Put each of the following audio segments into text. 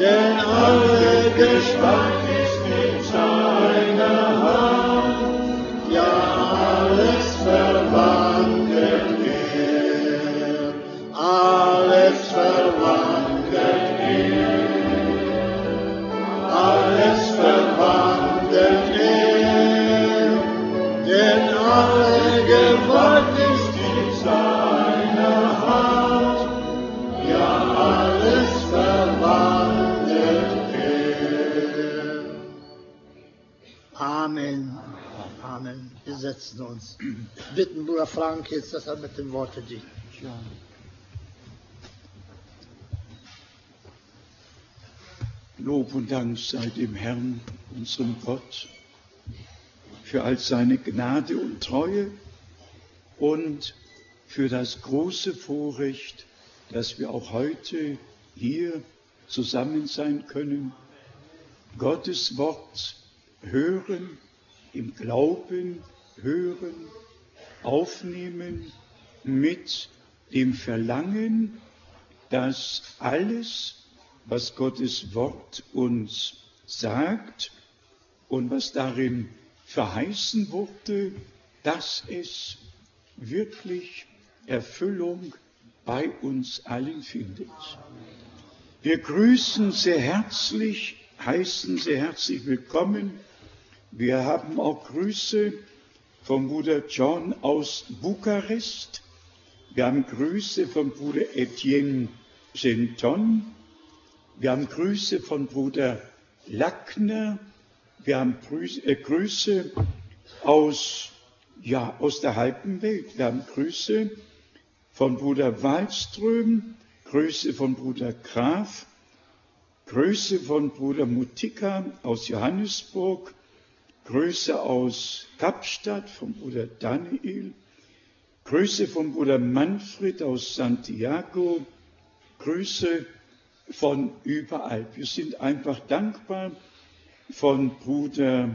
denn alle Gewalt ist in seiner Hand, ja, alles verwandelt er, alles verwandelt er, alles verwandelt er, denn alle Gewalt ist in seiner Hand, ja, alles verwandelt er. Amen. Amen. Wir setzen uns. Bitten Bruder Frank jetzt, dass er mit dem Wort dient. Ja. Lob und Dank sei dem Herrn, unserem Gott, für all seine Gnade und Treue und für das große Vorrecht, dass wir auch heute hier zusammen sein können, Gottes Wort hören, im Glauben hören, aufnehmen mit dem Verlangen, dass alles, was Gottes Wort uns sagt und was darin verheißen wurde, dass es wirklich Erfüllung bei uns allen findet. Wir grüßen sehr herzlich, heißen sehr herzlich willkommen. Wir haben auch Grüße vom Bruder John aus Bukarest. Wir haben Grüße vom Bruder Etienne Genton. Wir haben Grüße von Bruder Lackner. Wir haben Grüße aus der halben Welt. Wir haben Grüße von Bruder Wallström, Grüße von Bruder Graf, Grüße von Bruder Mutika aus Johannesburg, Grüße aus Kapstadt von Bruder Daniel, Grüße von Bruder Manfred aus Santiago, Grüße von überall. Wir sind einfach dankbar von Bruder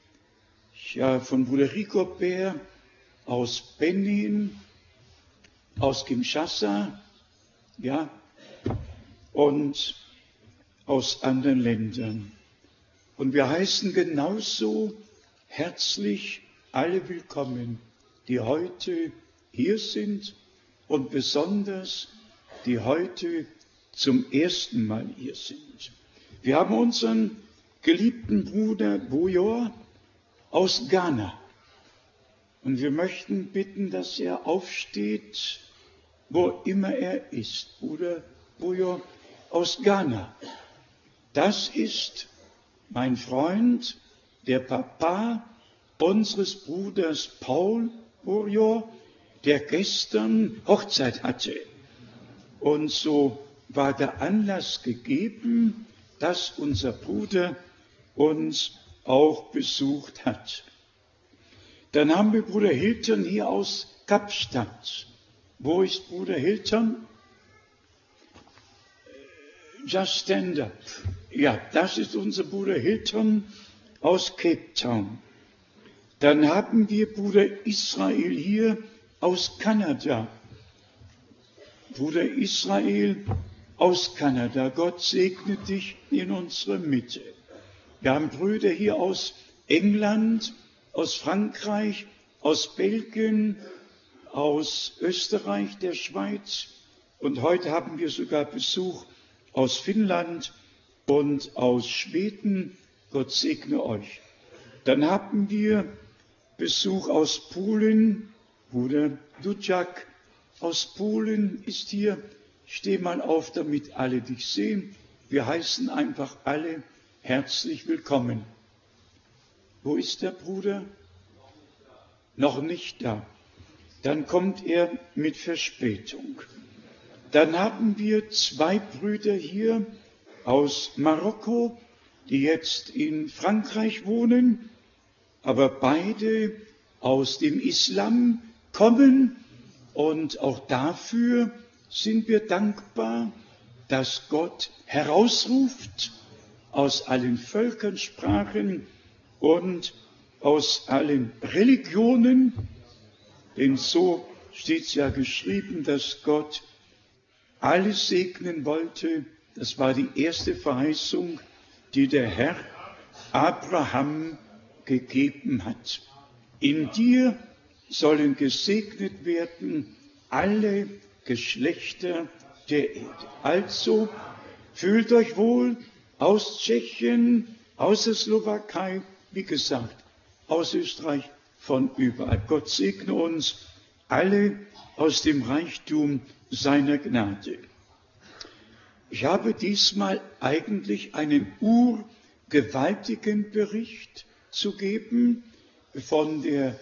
Rigobert aus Benin, aus Kinshasa, ja, und aus anderen Ländern. Und wir heißen genauso herzlich alle willkommen, die heute hier sind und besonders die heute zum ersten Mal hier sind. Wir haben unseren geliebten Bruder Bujor aus Ghana. Und wir möchten bitten, dass er aufsteht, wo immer er ist. Bruder Bujor aus Ghana. Das ist mein Freund, der Papa unseres Bruders Paul Bujor, der gestern Hochzeit hatte. Und so war der Anlass gegeben, dass unser Bruder uns auch besucht hat. Dann haben wir Bruder Hilton hier aus Kapstadt. Wo ist Bruder Hilton? Just stand up. Ja, das ist unser Bruder Hilton aus Cape Town. Dann haben wir Bruder Israel hier aus Kanada. Bruder Israel aus Kanada, Gott segne dich in unserer Mitte. Wir haben Brüder hier aus England, aus Frankreich, aus Belgien, aus Österreich, der Schweiz und heute haben wir sogar Besuch aus Finnland und aus Schweden. Gott segne euch. Dann haben wir Besuch aus Polen, Bruder Dudziak aus Polen ist hier. Steh mal auf, damit alle dich sehen. Wir heißen einfach alle herzlich willkommen. Wo ist der Bruder? Noch nicht da. Dann kommt er mit Verspätung. Dann haben wir zwei Brüder hier aus Marokko, die jetzt in Frankreich wohnen, aber beide aus dem Islam kommen und auch dafür sind wir dankbar, dass Gott herausruft aus allen Völkern, Sprachen und aus allen Religionen, denn so steht es ja geschrieben, dass Gott alles segnen wollte, Das war die erste Verheißung, die der Herr Abraham gegeben hat. In dir sollen gesegnet werden alle Geschlechter der Erde. Also fühlt euch wohl aus Tschechien, aus der Slowakei, wie gesagt, aus Österreich, von überall. Gott segne uns alle aus dem Reichtum seiner Gnade. Ich habe diesmal eigentlich einen urgewaltigen Bericht zu geben von der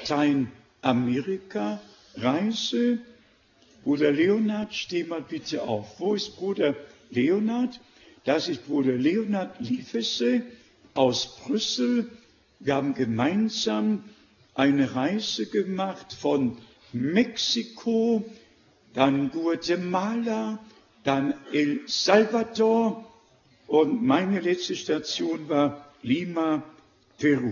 Lateinamerika-Reise. Bruder Leonhard, steh mal bitte auf. Wo ist Bruder Leonhard? Das ist Bruder Leonhard Liefese aus Brüssel. Wir haben gemeinsam eine Reise gemacht von Mexiko, dann Guatemala, dann El Salvador und meine letzte Station war Lima, Peru.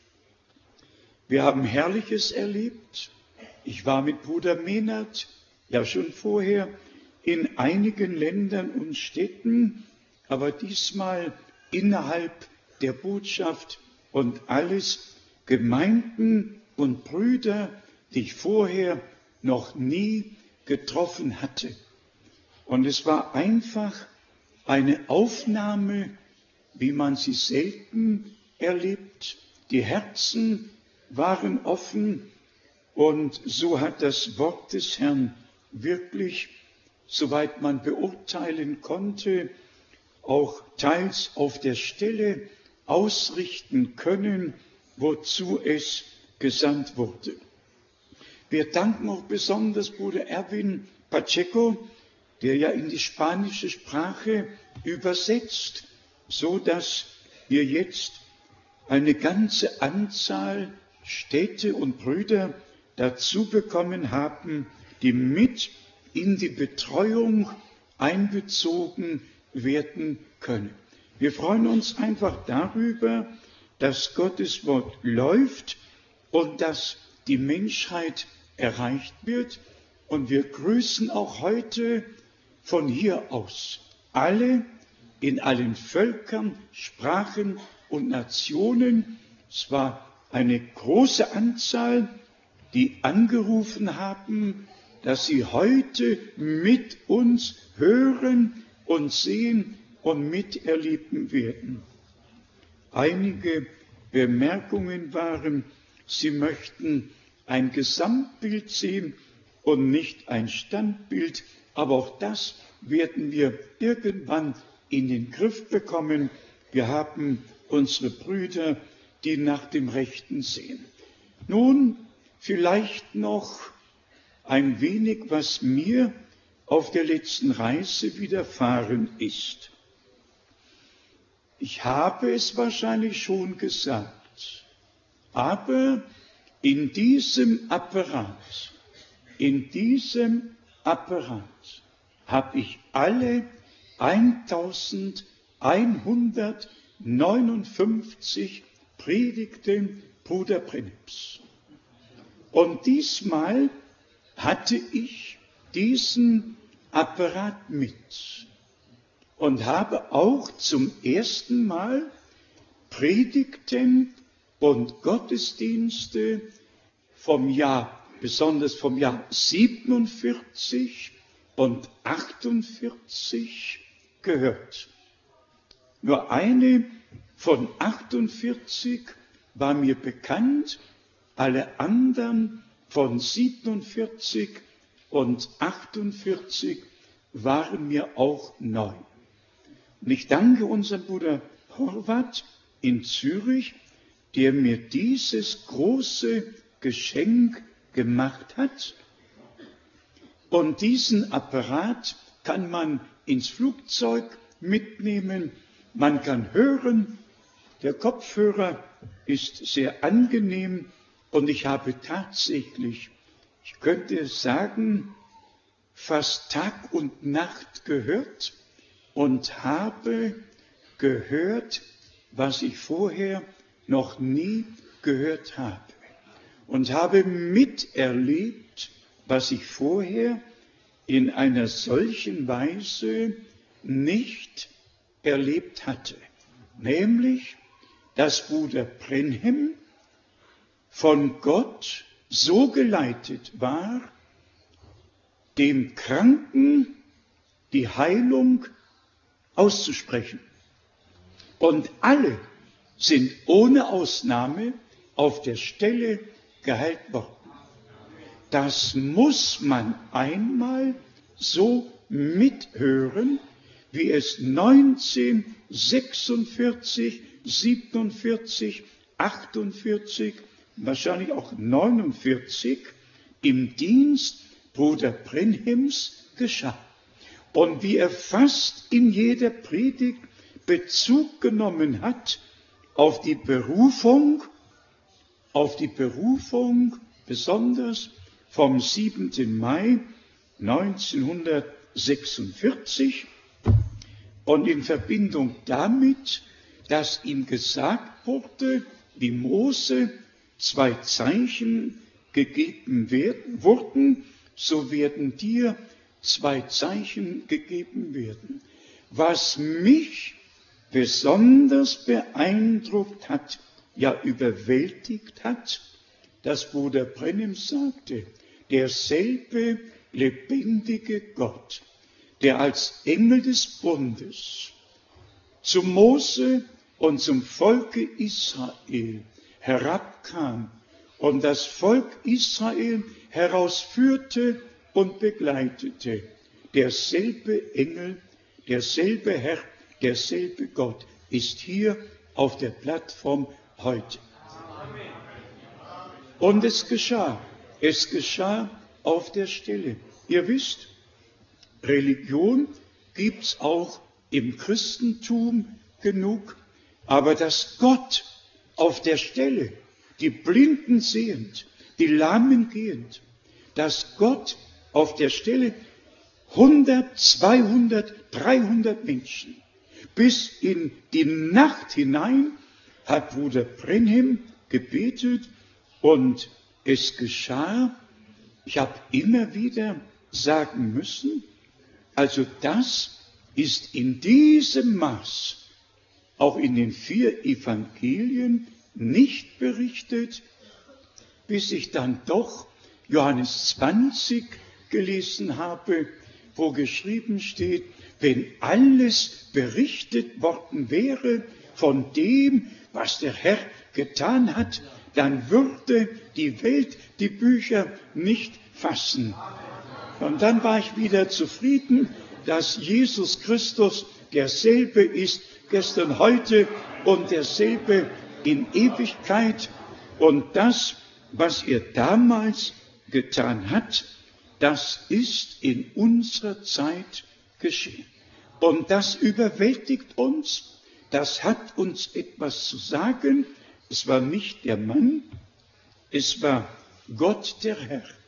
Wir haben Herrliches erlebt. Ich war mit Bruder Menard ja schon vorher in einigen Ländern und Städten, aber diesmal innerhalb der Botschaft und alles Gemeinden und Brüder, die ich vorher noch nie getroffen hatte. Und es war einfach eine Aufnahme, wie man sie selten erlebt. Die Herzen waren offen und so hat das Wort des Herrn wirklich, soweit man beurteilen konnte, auch teils auf der Stelle ausrichten können, wozu es gesandt wurde. Wir danken auch besonders Bruder Erwin Pacheco, der ja in die spanische Sprache übersetzt, so dass wir jetzt eine ganze Anzahl Städte und Brüder dazu bekommen haben, die mit in die Betreuung einbezogen werden können. Wir freuen uns einfach darüber, dass Gottes Wort läuft und dass die Menschheit erreicht wird. Und wir grüßen auch heute von hier aus alle in allen Völkern, Sprachen und Nationen. Es war eine große Anzahl, die angerufen haben, dass sie heute mit uns hören und sehen und miterleben werden. Einige Bemerkungen waren, sie möchten ein Gesamtbild sehen und nicht ein Standbild, aber auch das werden wir irgendwann in den Griff bekommen. Wir haben unsere Brüder, die nach dem Rechten sehen. Nun vielleicht noch ein wenig, was mir auf der letzten Reise widerfahren ist. Ich habe es wahrscheinlich schon gesagt, aber in diesem Apparat habe ich alle 1159 Predigten Bruder Prenips. Und diesmal hatte ich diesen Apparat mit und habe auch zum ersten Mal Predigten und Gottesdienste vom Jahr, besonders vom Jahr 47 und 48 gehört. Nur eine von 48 war mir bekannt, alle anderen von 47 und 48 waren mir auch neu. Und ich danke unserem Bruder Horvath in Zürich, der mir dieses große Geschenk gemacht hat. Und diesen Apparat kann man ins Flugzeug mitnehmen, man kann hören, der Kopfhörer ist sehr angenehm und ich habe tatsächlich, ich könnte sagen, fast Tag und Nacht gehört und habe gehört, was ich vorher noch nie gehört habe und habe miterlebt, was ich vorher in einer solchen Weise nicht erlebt hatte. Nämlich, dass Bruder Branham von Gott so geleitet war, dem Kranken die Heilung auszusprechen. Und alle sind ohne Ausnahme auf der Stelle geheilt worden. Das muss man einmal so mithören, wie es 1946, 47, 48, wahrscheinlich auch 49 im Dienst Bruder Branhams geschah. Und wie er fast in jeder Predigt Bezug genommen hat auf die Berufung besonders vom 7. Mai 1946 und in Verbindung damit, dass ihm gesagt wurde, wie Mose 2 Zeichen gegeben wurden, so werden dir 2 Zeichen gegeben werden. Was mich besonders beeindruckt hat, ja überwältigt hat, dass Bruder Branham sagte, derselbe lebendige Gott, der als Engel des Bundes zu Mose und zum Volke Israel herabkam und das Volk Israel herausführte und begleitete, derselbe Engel, derselbe Herr, derselbe Gott ist hier auf der Plattform heute. Und es geschah auf der Stelle. Ihr wisst, Religion gibt's auch im Christentum genug, aber dass Gott auf der Stelle die Blinden sehend, die Lahmen gehend, dass Gott auf der Stelle 100, 200, 300 Menschen bis in die Nacht hinein hat Bruder Branham gebetet und es geschah. Ich habe immer wieder sagen müssen, also das ist in diesem Maß auch in den 4 Evangelien nicht berichtet, bis ich dann doch Johannes 20 gelesen habe, wo geschrieben steht, wenn alles berichtet worden wäre von dem, was der Herr getan hat, dann würde die Welt die Bücher nicht fassen. Und dann war ich wieder zufrieden, dass Jesus Christus derselbe ist, gestern, heute und derselbe in Ewigkeit. Und das, was er damals getan hat, das ist in unserer Zeit geschehen. Und das überwältigt uns, das hat uns etwas zu sagen. Es war nicht der Mann, es war Gott der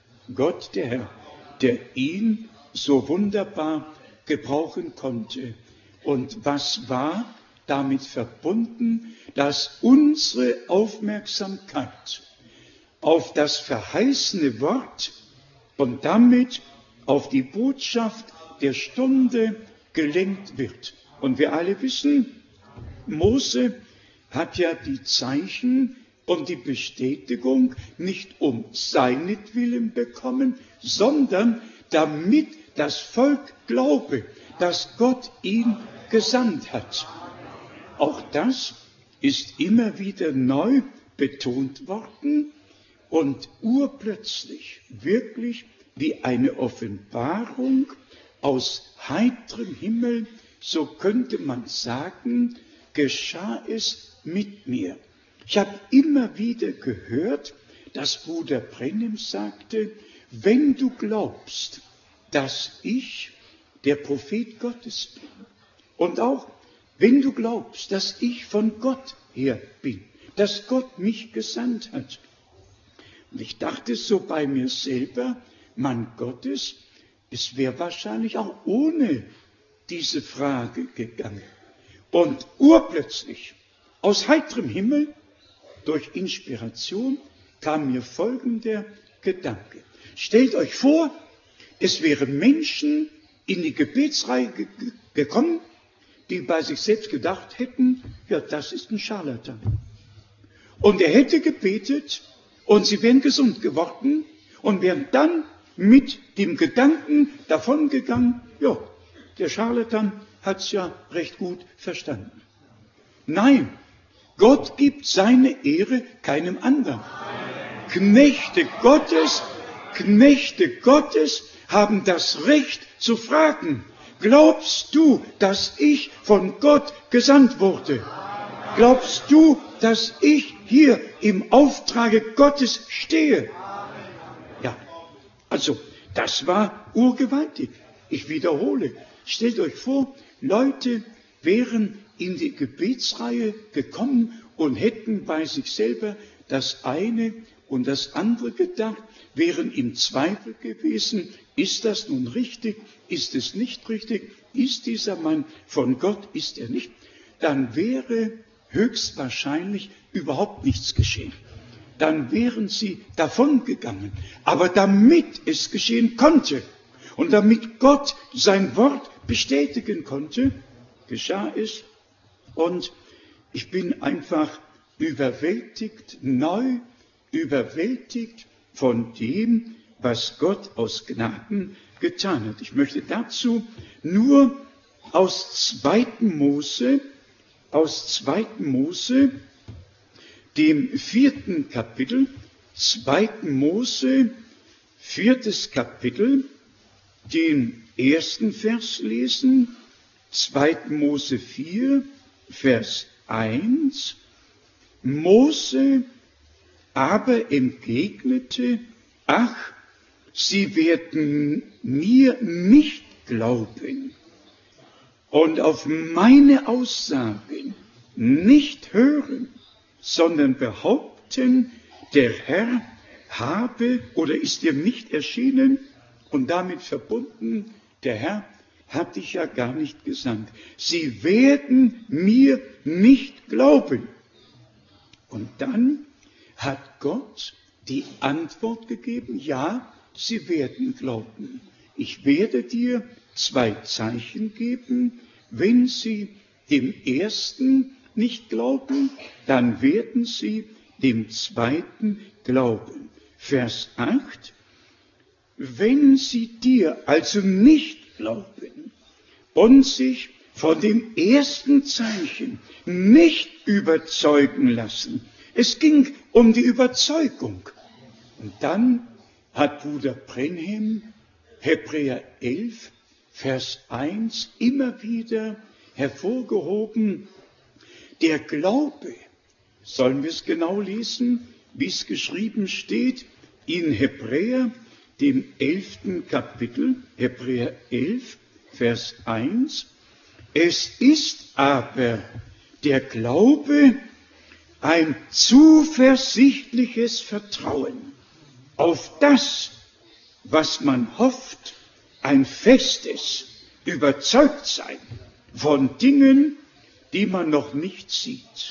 Herr, der ihn so wunderbar gebrauchen konnte. Und was war damit verbunden, dass unsere Aufmerksamkeit auf das verheißene Wort und damit auf die Botschaft der Stunde gelenkt wird. Und wir alle wissen, Mose hat ja die Zeichen und die Bestätigung nicht um seinetwillen bekommen, sondern damit das Volk glaube, dass Gott ihn gesandt hat. Auch das ist immer wieder neu betont worden und urplötzlich, wirklich wie eine Offenbarung aus heiterem Himmel, so könnte man sagen, geschah es mit mir. Ich habe immer wieder gehört, dass Bruder Branham sagte, wenn du glaubst, dass ich der Prophet Gottes bin und auch wenn du glaubst, dass ich von Gott her bin, dass Gott mich gesandt hat. Und ich dachte so bei mir selber, Mann Gottes, es wäre wahrscheinlich auch ohne diese Frage gegangen. Und urplötzlich, aus heiterem Himmel, durch Inspiration, kam mir folgender Gedanke. Stellt euch vor, es wären Menschen in die Gebetsreihe gekommen, die bei sich selbst gedacht hätten, ja, das ist ein Scharlatan. Und er hätte gebetet und sie wären gesund geworden und wären dann mit dem Gedanken davongegangen, ja, der Scharlatan hat es ja recht gut verstanden. Nein, Gott gibt seine Ehre keinem anderen. Knechte Gottes haben das Recht zu fragen, glaubst du, dass ich von Gott gesandt wurde? Glaubst du, dass ich hier im Auftrage Gottes stehe? Ja, also das war urgewaltig. Ich wiederhole, stellt euch vor, Leute wären in die Gebetsreihe gekommen und hätten bei sich selber das eine und das andere gedacht, wären im Zweifel gewesen, ist das nun richtig, ist es nicht richtig, ist dieser Mann von Gott, ist er nicht, dann wäre höchstwahrscheinlich überhaupt nichts geschehen. Dann wären sie davongegangen. Aber damit es geschehen konnte und damit Gott sein Wort bestätigen konnte, geschah es. Und ich bin einfach überwältigt, neu überwältigt von dem, was Gott aus Gnaden getan hat. Ich möchte dazu nur aus 2. Mose, dem 4. Kapitel, 2. Mose, 4. Kapitel, den 1. Vers lesen, 2. Mose 4, Vers 1. Mose aber entgegnete, ach, sie werden mir nicht glauben und auf meine Aussagen nicht hören, sondern behaupten, der Herr habe oder ist dir nicht erschienen und damit verbunden, der Herr hat dich ja gar nicht gesandt. Sie werden mir nicht glauben. Und dann hat Gott die Antwort gegeben, ja, sie werden glauben. Ich werde dir 2 Zeichen geben, wenn sie dem ersten nicht glauben, dann werden sie dem zweiten glauben. Vers 8, wenn sie dir also nicht glauben und sich von dem ersten Zeichen nicht überzeugen lassen, es ging um die Überzeugung. Und dann hat Bruder Brenhem Hebräer 11, Vers 1 immer wieder hervorgehoben. Der Glaube, sollen wir es genau lesen, wie es geschrieben steht, in Hebräer, dem 11. Kapitel, Hebräer 11, Vers 1. Es ist aber der Glaube ein zuversichtliches Vertrauen auf das, was man hofft, ein festes Überzeugtsein von Dingen, die man noch nicht sieht.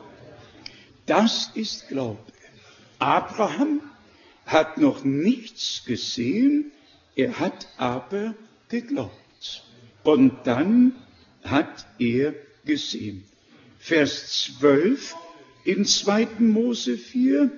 Das ist Glaube. Abraham hat noch nichts gesehen, er hat aber geglaubt. Und dann hat er gesehen. Vers 12 in 2. Mose 4.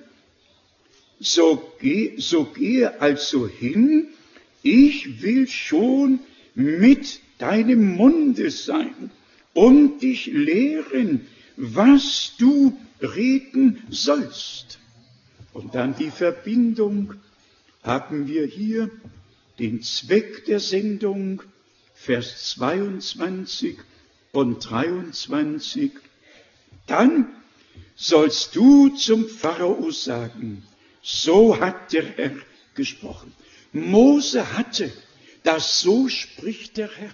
So gehe also hin, ich will schon mit deinem Munde sein und dich lehren, was du reden sollst. Und dann die Verbindung haben wir hier, den Zweck der Sendung, Vers 22 und 23. Dann sollst du zum Pharao sagen, so hat der Herr gesprochen. Mose hatte das, so spricht der Herr.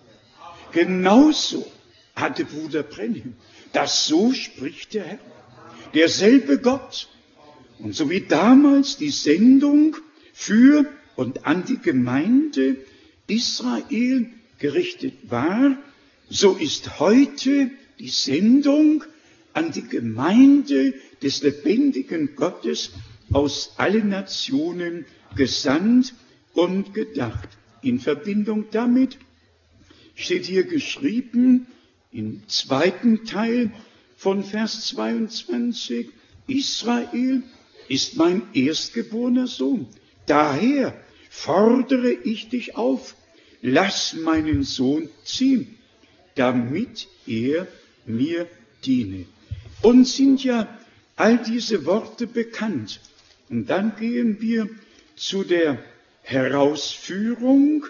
Genauso hatte Bruder Brenhem, das, so spricht der Herr. Derselbe Gott. Und so wie damals die Sendung für und an die Gemeinde Israel gerichtet war, so ist heute die Sendung an die Gemeinde des lebendigen Gottes aus allen Nationen gesandt und gedacht. in Verbindung damit steht hier geschrieben, im zweiten Teil von Vers 22, Israel ist mein erstgeborener Sohn. Daher fordere ich dich auf, lass meinen Sohn ziehen, damit er mir diene. Uns sind ja all diese Worte bekannt. Und dann gehen wir zu der Herausführung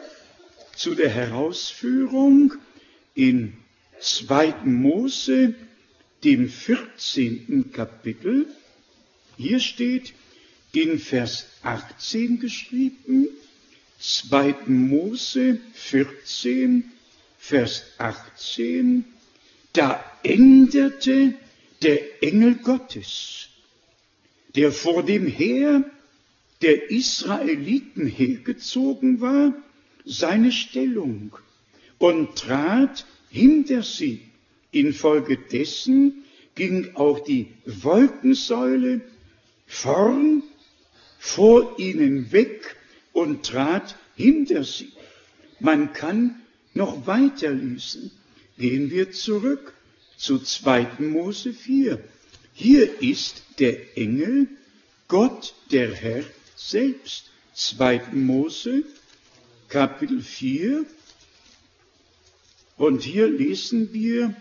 in 2. Mose, dem 14. Kapitel. Hier steht in Vers 18 geschrieben, 2. Mose 14, Vers 18, da änderte der Engel Gottes, der vor dem Heer der Israeliten hergezogen war, seine Stellung und trat hinter sie. Infolgedessen ging auch die Wolkensäule vorn vor ihnen weg und trat hinter sie. Man kann noch weiter lesen. Gehen wir zurück zu 2. Mose 4. Hier ist der Engel, Gott der Herr selbst. 2. Mose, Kapitel 4. Und hier lesen wir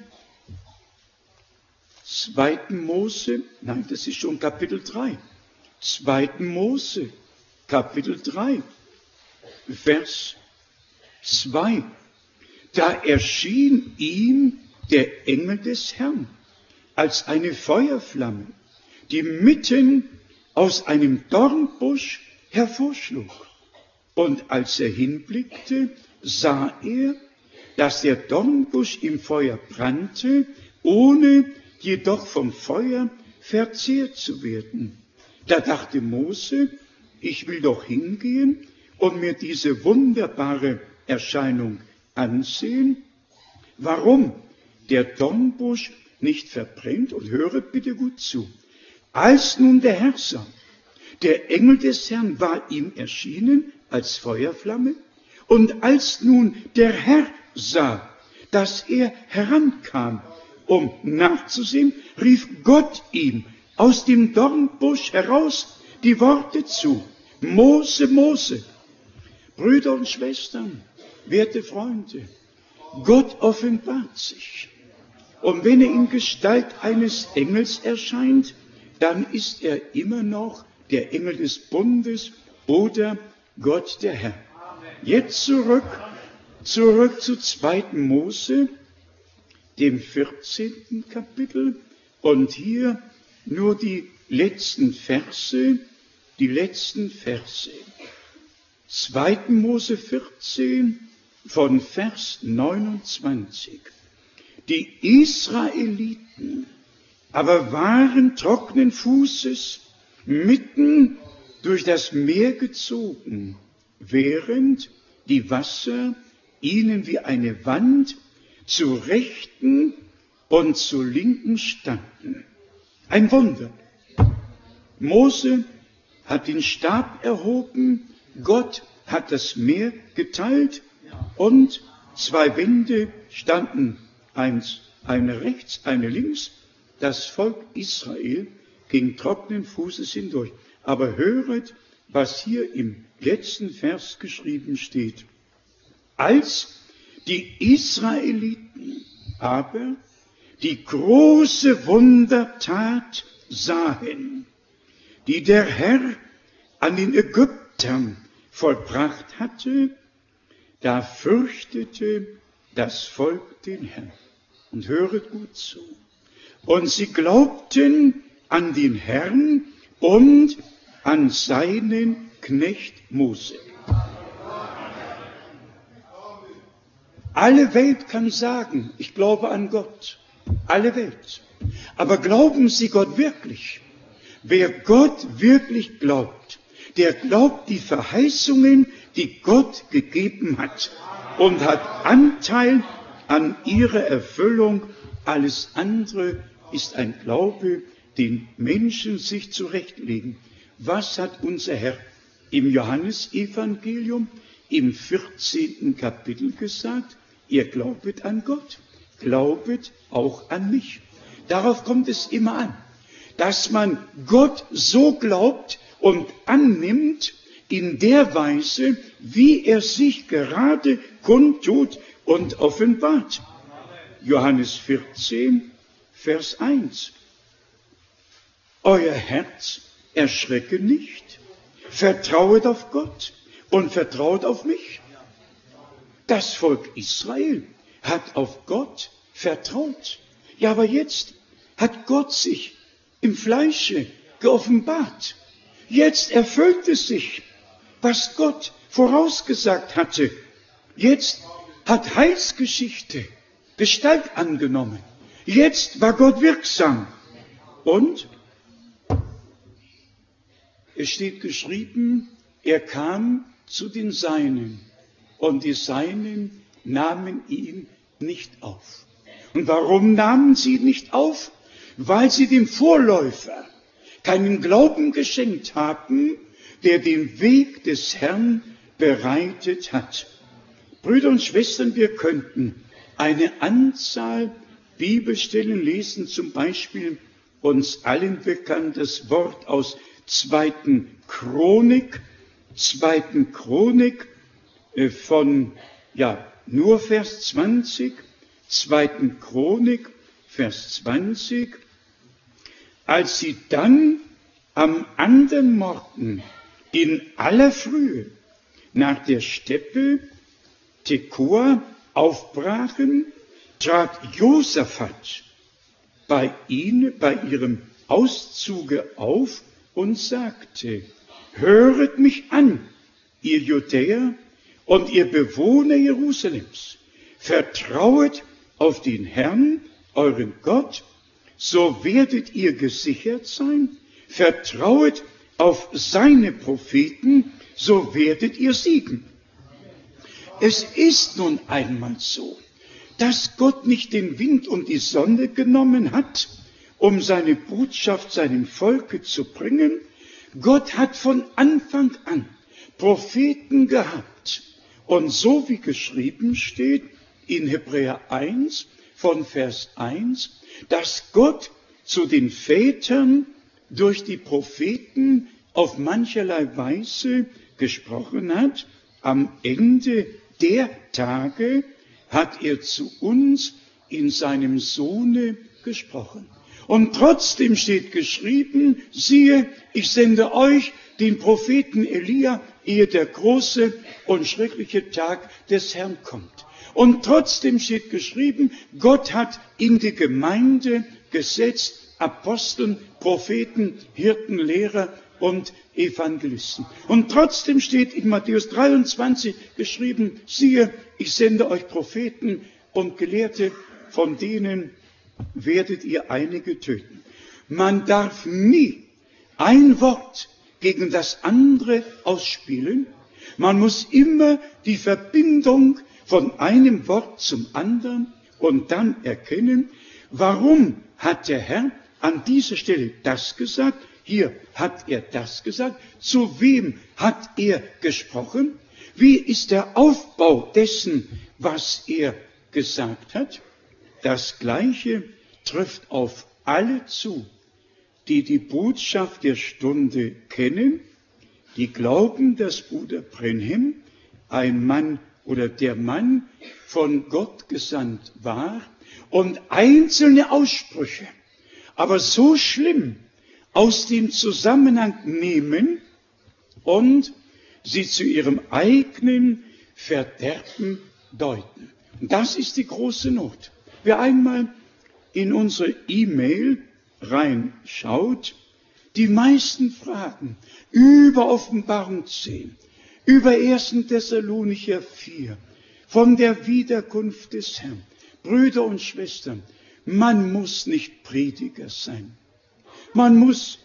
2. Mose, nein, das ist schon Kapitel 3. 2. Mose, Kapitel 3, Vers 2. Da erschien ihm der Engel des Herrn als eine Feuerflamme, die mitten aus einem Dornbusch hervorschlug. Und als er hinblickte, sah er, dass der Dornbusch im Feuer brannte, ohne jedoch vom Feuer verzehrt zu werden. Da dachte Mose, ich will doch hingehen und mir diese wunderbare Erscheinung ansehen, warum der Dornbusch nicht verbrennt. Und höret bitte gut zu. Als nun der Herr sah, der Engel des Herrn war ihm erschienen als Feuerflamme, und als nun der Herr sah, dass er herankam, um nachzusehen, rief Gott ihm aus dem Dornbusch heraus die Worte zu: Mose, Mose. Brüder und Schwestern, werte Freunde, Gott offenbart sich. Und wenn er in Gestalt eines Engels erscheint, dann ist er immer noch der Engel des Bundes oder Gott der Herr. Jetzt zurück zu 2. Mose, dem 14. Kapitel, und hier nur die letzten Verse. 2. Mose 14 von Vers 29. Die Israeliten aber waren trockenen Fußes mitten durch das Meer gezogen, während die Wasser ihnen wie eine Wand zu Rechten und zu Linken standen. Ein Wunder. Mose hat den Stab erhoben, Gott hat das Meer geteilt und zwei Wände standen, eine rechts, eine links. Das Volk Israel ging trockenen Fußes hindurch. Aber höret, was hier im letzten Vers geschrieben steht. Als die Israeliten aber die große Wundertat sahen, die der Herr an den Ägyptern vollbracht hatte, da fürchtete das Volk den Herrn. Und höret gut zu. Und sie glaubten an den Herrn und an seinen Knecht Mose. Alle Welt kann sagen, ich glaube an Gott. Alle Welt. Aber glauben Sie Gott wirklich? Wer Gott wirklich glaubt, der glaubt die Verheißungen, die Gott gegeben hat und hat Anteil an ihrer Erfüllung. Alles andere ist ein Glaube, den Menschen sich zurechtlegen. Was hat unser Herr im Johannesevangelium im 14. Kapitel gesagt, ihr glaubet an Gott, glaubet auch an mich. Darauf kommt es immer an, dass man Gott so glaubt und annimmt in der Weise, wie er sich gerade kundtut und offenbart. Johannes 14, Vers 1. Euer Herz erschrecke nicht, vertrauet auf Gott und vertraut auf mich. Das Volk Israel hat auf Gott vertraut. Ja, aber jetzt hat Gott sich im Fleische geoffenbart. Jetzt erfüllt es sich, was Gott vorausgesagt hatte. Jetzt hat Heilsgeschichte Gestalt angenommen. Jetzt war Gott wirksam. Und es steht geschrieben, er kam zu den Seinen und die Seinen nahmen ihn nicht auf. Und warum nahmen sie ihn nicht auf? Weil sie dem Vorläufer keinen Glauben geschenkt haben, der den Weg des Herrn bereitet hat. Brüder und Schwestern, wir könnten eine Anzahl Bibelstellen lesen, zum Beispiel uns allen bekanntes Wort aus 2. Chronik von, nur Vers 20, 2. Chronik, Vers 20, als sie dann am anderen Morgen in aller Frühe nach der Steppe Tekoa aufbrachen, trat Josaphat bei ihrem Auszuge auf und sagte, höret mich an, ihr Judäer und ihr Bewohner Jerusalems, vertrauet auf den Herrn, euren Gott, so werdet ihr gesichert sein, vertrauet auf seine Propheten, so werdet ihr siegen. Es ist nun einmal so, dass Gott nicht den Wind und die Sonne genommen hat, um seine Botschaft seinem Volke zu bringen. Gott hat von Anfang an Propheten gehabt. Und so wie geschrieben steht in Hebräer 1 von Vers 1, dass Gott zu den Vätern durch die Propheten auf mancherlei Weise gesprochen hat, am Ende der Tage hat er zu uns in seinem Sohne gesprochen. Und trotzdem steht geschrieben, siehe, ich sende euch den Propheten Elia, ehe der große und schreckliche Tag des Herrn kommt. Und trotzdem steht geschrieben, Gott hat in die Gemeinde gesetzt Aposteln, Propheten, Hirten, Lehrer und Evangelisten. Und trotzdem steht in Matthäus 23 geschrieben, siehe, ich sende euch Propheten und Gelehrte, von denen werdet ihr einige töten. Man darf nie ein Wort gegen das andere ausspielen. Man muss immer die Verbindung von einem Wort zum anderen und dann erkennen, warum hat der Herr an dieser Stelle das gesagt, hier hat er das gesagt, zu wem hat er gesprochen, wie ist der Aufbau dessen, was er gesagt hat. Das Gleiche trifft auf alle zu, die die Botschaft der Stunde kennen, die glauben, dass Bruder Brenhem ein Mann oder der Mann von Gott gesandt war und einzelne Aussprüche, aber so schlimm aus dem Zusammenhang nehmen und sie zu ihrem eigenen Verderben deuten. Und das ist die große Not. Wer einmal in unsere E-Mail reinschaut, die meisten Fragen über Offenbarung 10, über 1. Thessalonicher 4, von der Wiederkunft des Herrn. Brüder und Schwestern, man muss nicht Prediger sein. Man muss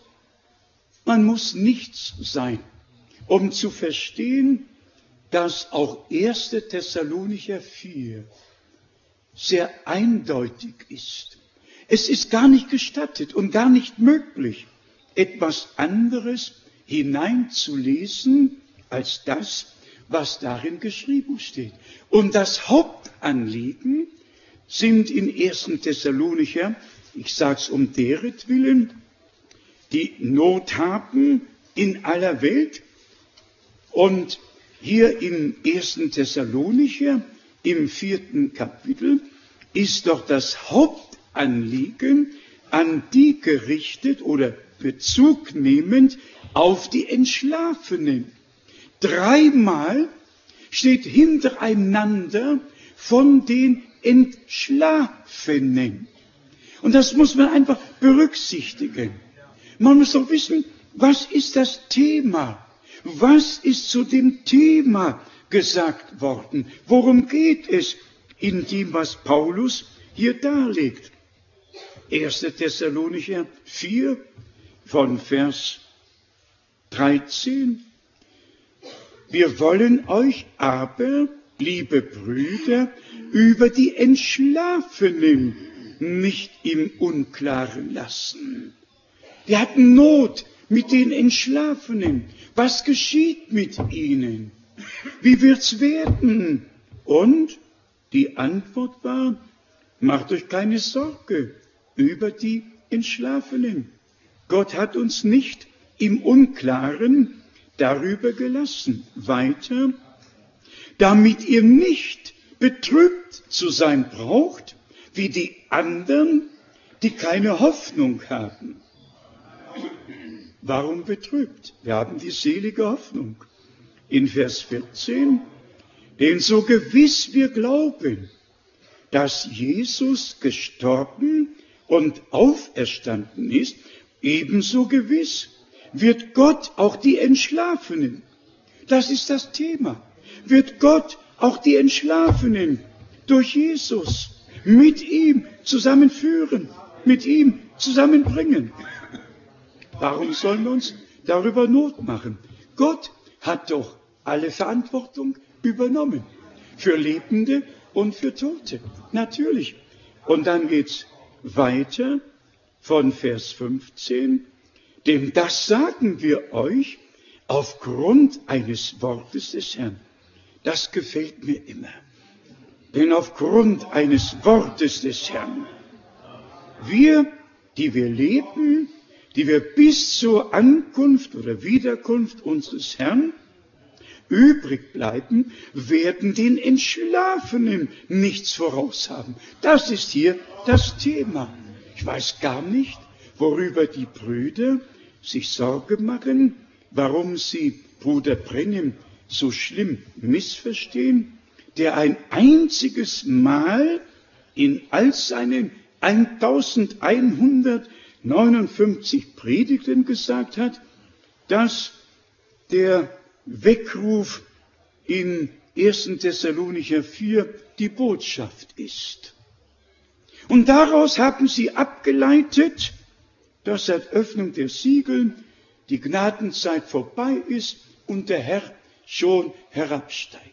nichts sein, um zu verstehen, dass auch 1. Thessalonicher 4 sehr eindeutig ist. Es ist gar nicht gestattet und gar nicht möglich, etwas anderes hineinzulesen als das, was darin geschrieben steht. Und das Hauptanliegen sind in 1. Thessalonicher, ich sage es um deretwillen, die Not haben in aller Welt. Und hier im 1. Thessalonicher, im 4. Kapitel, ist doch das Hauptanliegen an die gerichtet oder Bezug nehmend auf die Entschlafenen. 3-mal steht hintereinander von den Entschlafenen. Und das muss man einfach berücksichtigen. Man muss doch wissen, was ist das Thema? Was ist zu dem Thema gesagt worden? Worum geht es in dem, was Paulus hier darlegt? 1. Thessalonicher 4 von Vers 13. Wir wollen euch aber, liebe Brüder, über die Entschlafenen nicht im Unklaren lassen. Wir hatten Not mit den Entschlafenen. Was geschieht mit ihnen? Wie wird's werden? Und die Antwort war, macht euch keine Sorge über die Entschlafenen. Gott hat uns nicht im Unklaren darüber gelassen. Weiter, damit ihr nicht betrübt zu sein braucht, wie die anderen, die keine Hoffnung haben. Warum betrübt? Wir haben die selige Hoffnung. In Vers 14, denn so gewiss wir glauben, dass Jesus gestorben und auferstanden ist, ebenso gewiss wird Gott auch die Entschlafenen, das ist das Thema, wird Gott auch die Entschlafenen durch Jesus mit ihm zusammenführen, mit ihm zusammenbringen. Warum sollen wir uns darüber Not machen? Gott hat doch alle Verantwortung übernommen. Für Lebende und für Tote. Natürlich. Und dann geht's weiter von Vers 15. Denn das sagen wir euch aufgrund eines Wortes des Herrn. Das gefällt mir immer. Denn aufgrund eines Wortes des Herrn. Wir, die wir leben, die wir bis zur Ankunft oder Wiederkunft unseres Herrn übrig bleiben, werden den Entschlafenen nichts voraus haben. Das ist hier das Thema. Ich weiß gar nicht, worüber die Brüder sich Sorge machen, warum sie Bruder Brennim so schlimm missverstehen, der ein einziges Mal in all seinen 1159 Predigten gesagt hat, dass der Weckruf in 1. Thessalonicher 4 die Botschaft ist. Und daraus haben sie abgeleitet, dass seit Öffnung der Siegel die Gnadenzeit vorbei ist und der Herr schon herabsteigt.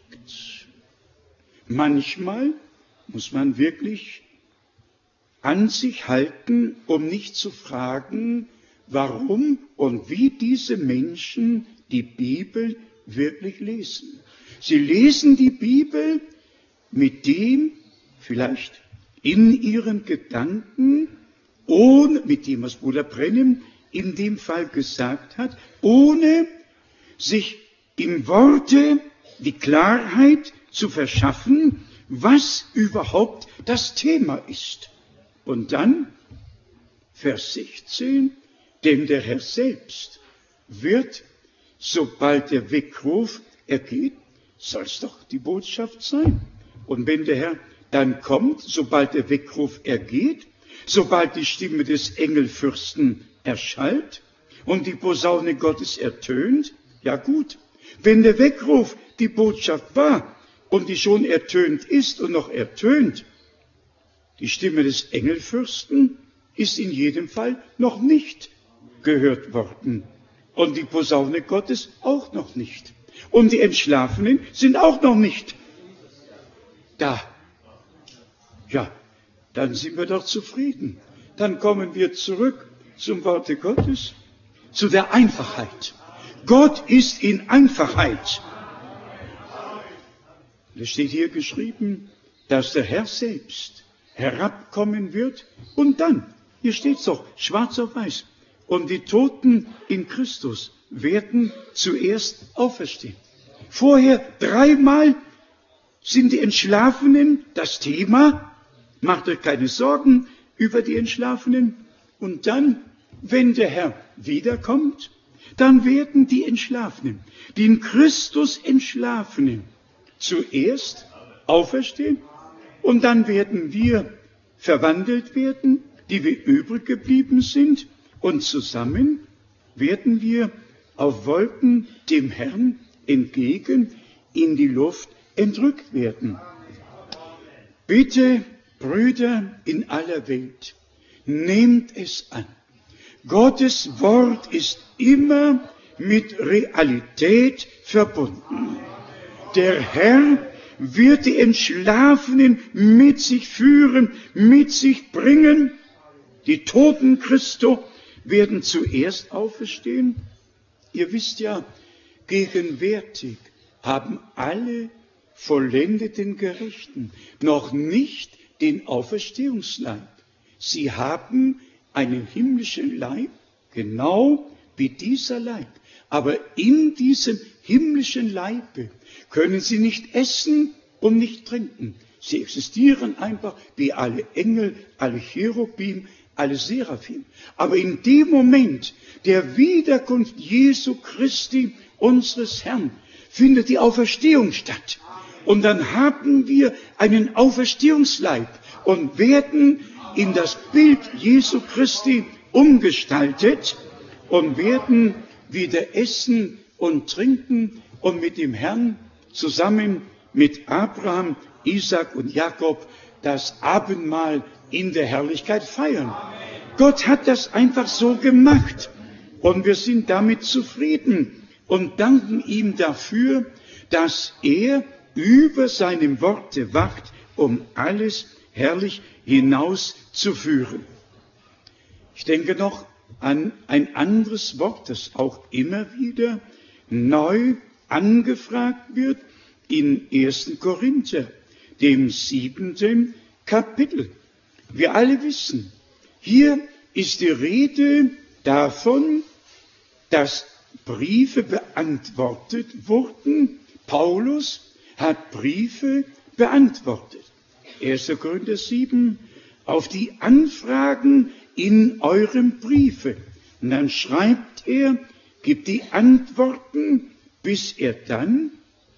Manchmal muss man wirklich an sich halten, um nicht zu fragen, warum und wie diese Menschen die Bibel wirklich lesen. Sie lesen die Bibel mit dem, vielleicht in ihren Gedanken, ohne, mit dem, was Bruder Brennim in dem Fall gesagt hat, ohne sich im Worte die Klarheit zu verschaffen, was überhaupt das Thema ist. Und dann, Vers 16, denn der Herr selbst wird, sobald der Weckruf ergeht, soll es doch die Botschaft sein. Und wenn der Herr dann kommt, sobald der Weckruf ergeht, sobald die Stimme des Engelfürsten erschallt und die Posaune Gottes ertönt, ja gut, wenn der Weckruf die Botschaft war und die schon ertönt ist und noch ertönt, die Stimme des Engelfürsten ist in jedem Fall noch nicht gehört worden. Und die Posaune Gottes auch noch nicht. Und die Entschlafenen sind auch noch nicht da. Ja, dann sind wir doch zufrieden. Dann kommen wir zurück zum Worte Gottes, zu der Einfachheit. Gott ist in Einfachheit. Es steht hier geschrieben, dass der Herr selbst herabkommen wird und dann, hier steht es doch, schwarz auf weiß, und die Toten in Christus werden zuerst auferstehen. Vorher 3-mal sind die Entschlafenen das Thema, macht euch keine Sorgen über die Entschlafenen, und dann, wenn der Herr wiederkommt, dann werden die Entschlafenen, die in Christus Entschlafenen, zuerst auferstehen und dann werden wir verwandelt werden, die wir übrig geblieben sind, und zusammen werden wir auf Wolken dem Herrn entgegen in die Luft entrückt werden. Bitte, Brüder in aller Welt, nehmt es an. Gottes Wort ist immer mit Realität verbunden. Der Herr wird die Entschlafenen mit sich führen, mit sich bringen. Die Toten Christo werden zuerst auferstehen. Ihr wisst ja, gegenwärtig haben alle vollendeten Gerechten noch nicht den Auferstehungsleib. Sie haben einen himmlischen Leib, genau wie dieser Leib. Aber in diesem himmlischen Leibe können sie nicht essen und nicht trinken. Sie existieren einfach wie alle Engel, alle Cherubim, alle Seraphim. Aber in dem Moment der Wiederkunft Jesu Christi, unseres Herrn, findet die Auferstehung statt. Und dann haben wir einen Auferstehungsleib und werden in das Bild Jesu Christi umgestaltet und werden wieder essen und trinken und mit dem Herrn zusammen mit Abraham, Isaac und Jakob das Abendmahl in der Herrlichkeit feiern. Gott hat das einfach so gemacht und wir sind damit zufrieden und danken ihm dafür, dass er über seinem Worte wacht, um alles herrlich hinauszuführen. Ich denke noch an ein anderes Wort, das auch immer wieder neu angefragt wird in 1. Korinther, dem 7. Kapitel. Wir alle wissen, hier ist die Rede davon, dass Briefe beantwortet wurden. Paulus hat Briefe beantwortet. 1. Korinther 7, auf die Anfragen in eurem Briefe. Und dann schreibt er, gibt die Antworten, bis er dann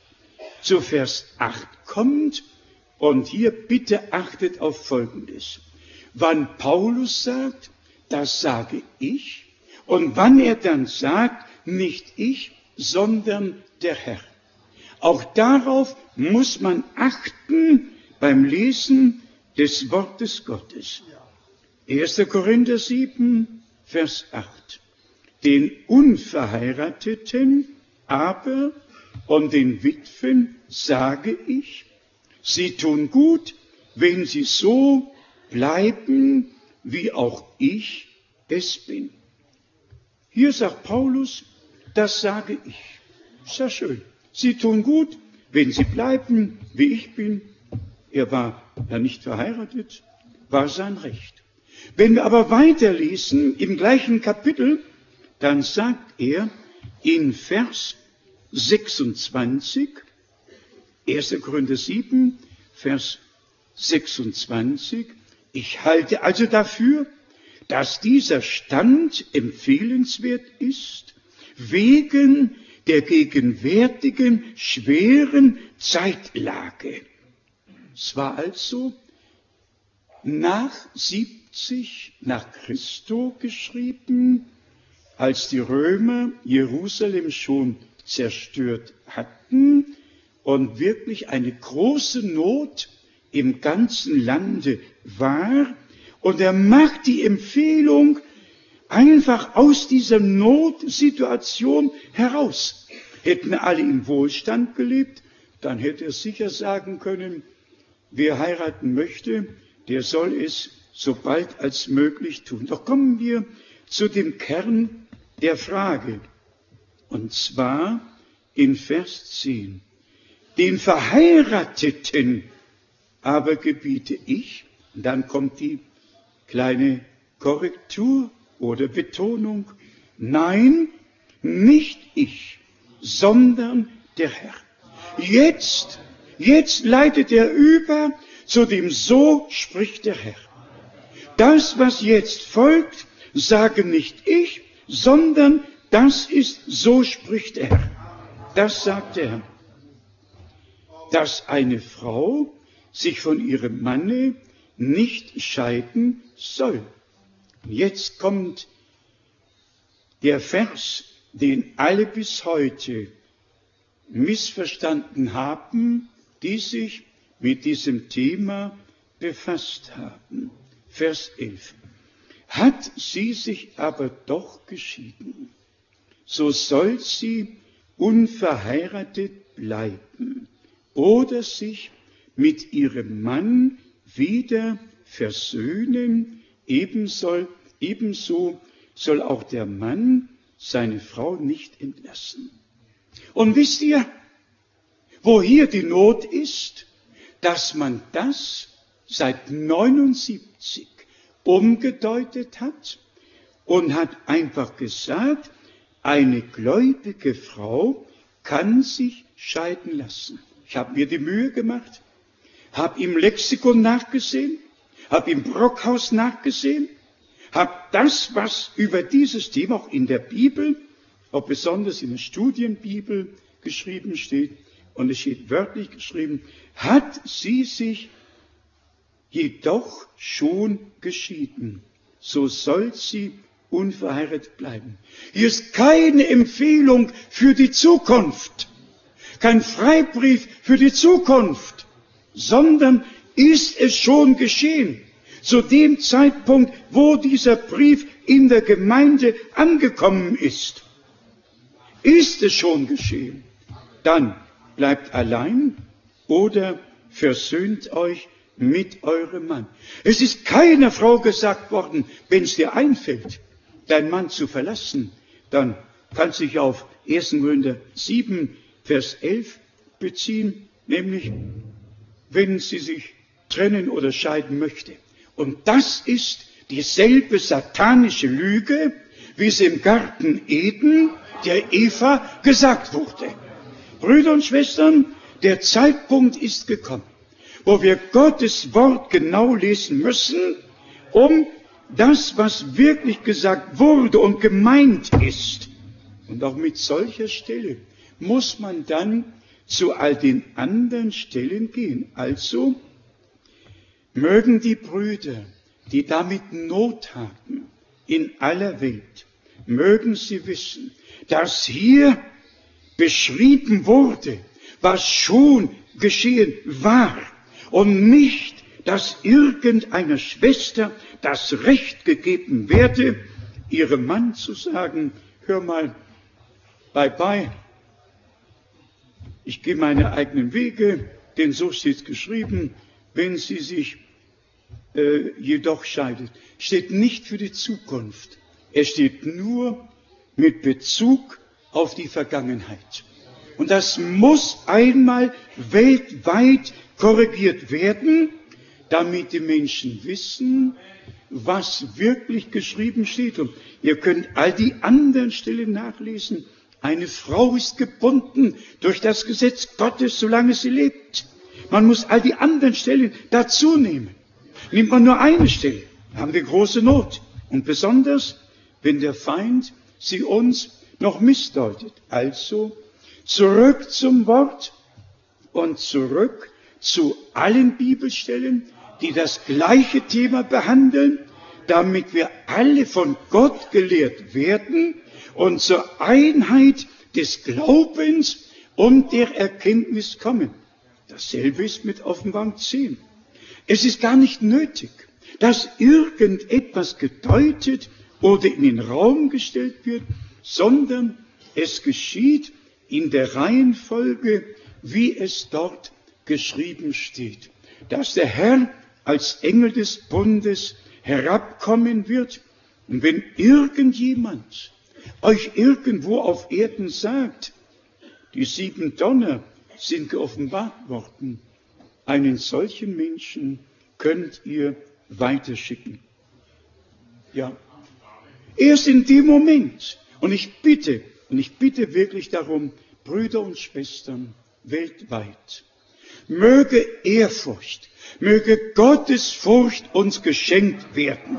zu Vers 8 kommt. Und hier bitte achtet auf Folgendes. Wann Paulus sagt, das sage ich. Und wann er dann sagt, nicht ich, sondern der Herr. Auch darauf muss man achten beim Lesen des Wortes Gottes. 1. Korinther 7, Vers 8. Den Unverheirateten aber und den Witwen sage ich, sie tun gut, wenn sie so bleiben, wie auch ich es bin. Hier sagt Paulus, das sage ich. Sehr schön. Sie tun gut, wenn sie bleiben, wie ich bin. Er war ja nicht verheiratet, war sein Recht. Wenn wir aber weiterlesen im gleichen Kapitel, dann sagt er in Vers 26, 1. Korinther 7, Vers 26, ich halte also dafür, dass dieser Stand empfehlenswert ist, wegen der gegenwärtigen schweren Zeitlage. Es war also nach 70 nach Christo geschrieben, als die Römer Jerusalem schon zerstört hatten und wirklich eine große Not im ganzen Lande war. Und er macht die Empfehlung einfach aus dieser Notsituation heraus. Hätten alle im Wohlstand gelebt, dann hätte er sicher sagen können, wer heiraten möchte, der soll es so bald als möglich tun. Doch kommen wir zu dem Kern der Frage. Und zwar in Vers 10. Den Verheirateten aber gebiete ich, und dann kommt die kleine Korrektur oder Betonung, nein, nicht ich, sondern der Herr. Jetzt leitet er über zu dem So spricht der Herr. Das, was jetzt folgt, sage nicht ich, sondern das ist so spricht der Herr. Das sagt er. Dass eine Frau sich von ihrem Manne nicht scheiden soll. Jetzt kommt der Vers, den alle bis heute missverstanden haben, die sich mit diesem Thema befasst haben. Vers 11. Hat sie sich aber doch geschieden, so soll sie unverheiratet bleiben oder sich mit ihrem Mann wieder versöhnen, ebenso soll auch der Mann seine Frau nicht entlassen. Und wisst ihr, wo hier die Not ist? Dass man das seit 79 umgedeutet hat und hat einfach gesagt, eine gläubige Frau kann sich scheiden lassen. Ich habe mir die Mühe gemacht, habe im Lexikon nachgesehen, habe im Brockhaus nachgesehen, habe das, was über dieses Thema auch in der Bibel, auch besonders in der Studienbibel geschrieben steht, und es steht wörtlich geschrieben, hat sie sich jedoch schon geschieden, so soll sie unverheiratet bleiben. Hier ist keine Empfehlung für die Zukunft, kein Freibrief für die Zukunft, sondern ist es schon geschehen, zu dem Zeitpunkt, wo dieser Brief in der Gemeinde angekommen ist. Ist es schon geschehen, dann bleibt allein oder versöhnt euch mit eurem Mann. Es ist keiner Frau gesagt worden, wenn es dir einfällt, deinen Mann zu verlassen, dann kannst du dich auf 1. Korinther 7, Vers 11 beziehen, nämlich, wenn sie sich trennen oder scheiden möchte. Und das ist dieselbe satanische Lüge, wie es im Garten Eden der Eva gesagt wurde. Brüder und Schwestern, der Zeitpunkt ist gekommen, wo wir Gottes Wort genau lesen müssen, um das, was wirklich gesagt wurde und gemeint ist. Und auch mit solcher Stelle muss man dann zu all den anderen Stellen gehen. Also mögen die Brüder, die damit Not haben, in aller Welt, mögen sie wissen, dass hier beschrieben wurde, was schon geschehen war und nicht, dass irgendeiner Schwester das Recht gegeben werde, ihrem Mann zu sagen, hör mal, bye bye, ich gehe meine eigenen Wege, denn so steht es geschrieben, wenn sie sich jedoch scheidet. Steht nicht für die Zukunft, es steht nur mit Bezug auf die Vergangenheit. Und das muss einmal weltweit korrigiert werden, damit die Menschen wissen, was wirklich geschrieben steht. Und ihr könnt all die anderen Stellen nachlesen. Eine Frau ist gebunden durch das Gesetz Gottes, solange sie lebt. Man muss all die anderen Stellen dazu nehmen. Nimmt man nur eine Stelle, haben wir große Not. Und besonders, wenn der Feind sie uns noch missdeutet. Also zurück zum Wort und zurück zu allen Bibelstellen, die das gleiche Thema behandeln, damit wir alle von Gott gelehrt werden und zur Einheit des Glaubens und der Erkenntnis kommen. Dasselbe ist mit Offenbarung 10. Es ist gar nicht nötig, dass irgendetwas gedeutet oder in den Raum gestellt wird, sondern es geschieht in der Reihenfolge, wie es dort geschrieben steht, dass der Herr als Engel des Bundes herabkommen wird. Und wenn irgendjemand euch irgendwo auf Erden sagt, die 7 Donner sind geoffenbart worden. Einen solchen Menschen könnt ihr weiterschicken. Ja. Erst in dem Moment. Und ich bitte wirklich darum, Brüder und Schwestern weltweit, möge Ehrfurcht, möge Gottesfurcht uns geschenkt werden.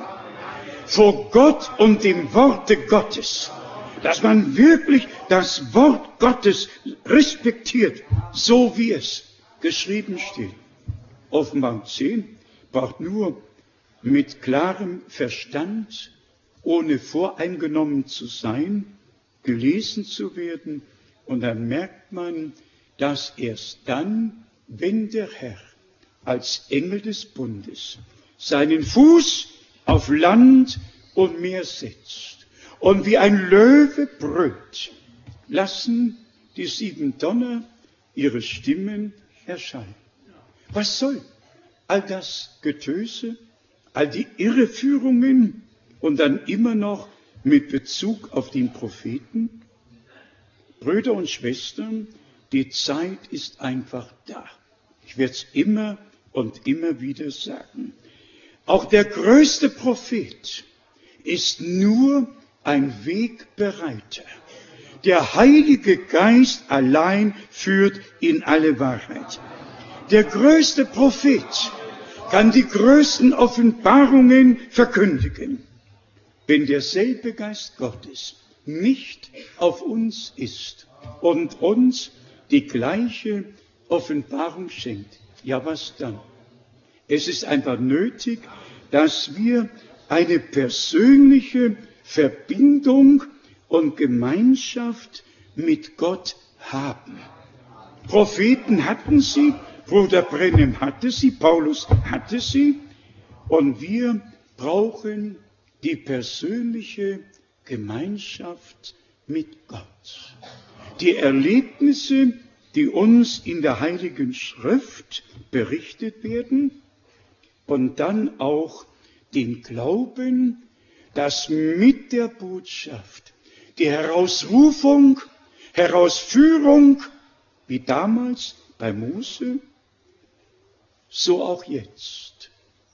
Vor Gott und dem Worte Gottes. Dass man wirklich das Wort Gottes respektiert, so wie es geschrieben steht. Offenbarung 10 braucht nur mit klarem Verstand, ohne voreingenommen zu sein, gelesen zu werden. Und dann merkt man, dass erst dann, wenn der Herr als Engel des Bundes seinen Fuß auf Land und Meer setzt und wie ein Löwe brüllt, lassen die 7 Donner ihre Stimmen erscheinen. Was soll all das Getöse, all die Irreführungen und dann immer noch mit Bezug auf den Propheten? Brüder und Schwestern, die Zeit ist einfach da. Ich werde es immer und immer wieder sagen. Auch der größte Prophet ist nur ein Wegbereiter. Der Heilige Geist allein führt in alle Wahrheit. Der größte Prophet kann die größten Offenbarungen verkündigen. Wenn derselbe Geist Gottes nicht auf uns ist und uns die gleiche Offenbarung schenkt, ja was dann? Es ist einfach nötig, dass wir eine persönliche Verbindung und Gemeinschaft mit Gott haben. Propheten hatten sie, Bruder Brenhem hatte sie, Paulus hatte sie, und wir brauchen die persönliche Gemeinschaft mit Gott. Die Erlebnisse, die uns in der Heiligen Schrift berichtet werden, und dann auch den Glauben, dass mit der Botschaft die Herausrufung, Herausführung, wie damals bei Mose, so auch jetzt.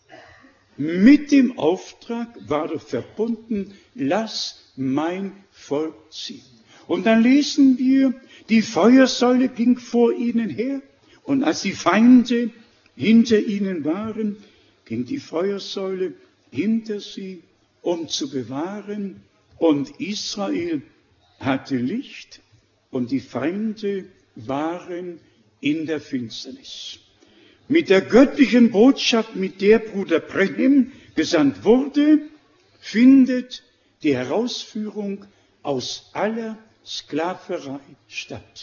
Mit dem Auftrag war verbunden, lass mein Volk ziehen. Und dann lesen wir, die Feuersäule ging vor ihnen her, und als die Feinde hinter ihnen waren, ging die Feuersäule hinter sie, um zu bewahren, und Israel hatte Licht, und die Feinde waren in der Finsternis. Mit der göttlichen Botschaft, mit der Bruder Brenhem gesandt wurde, findet die Herausführung aus aller Sklaverei statt.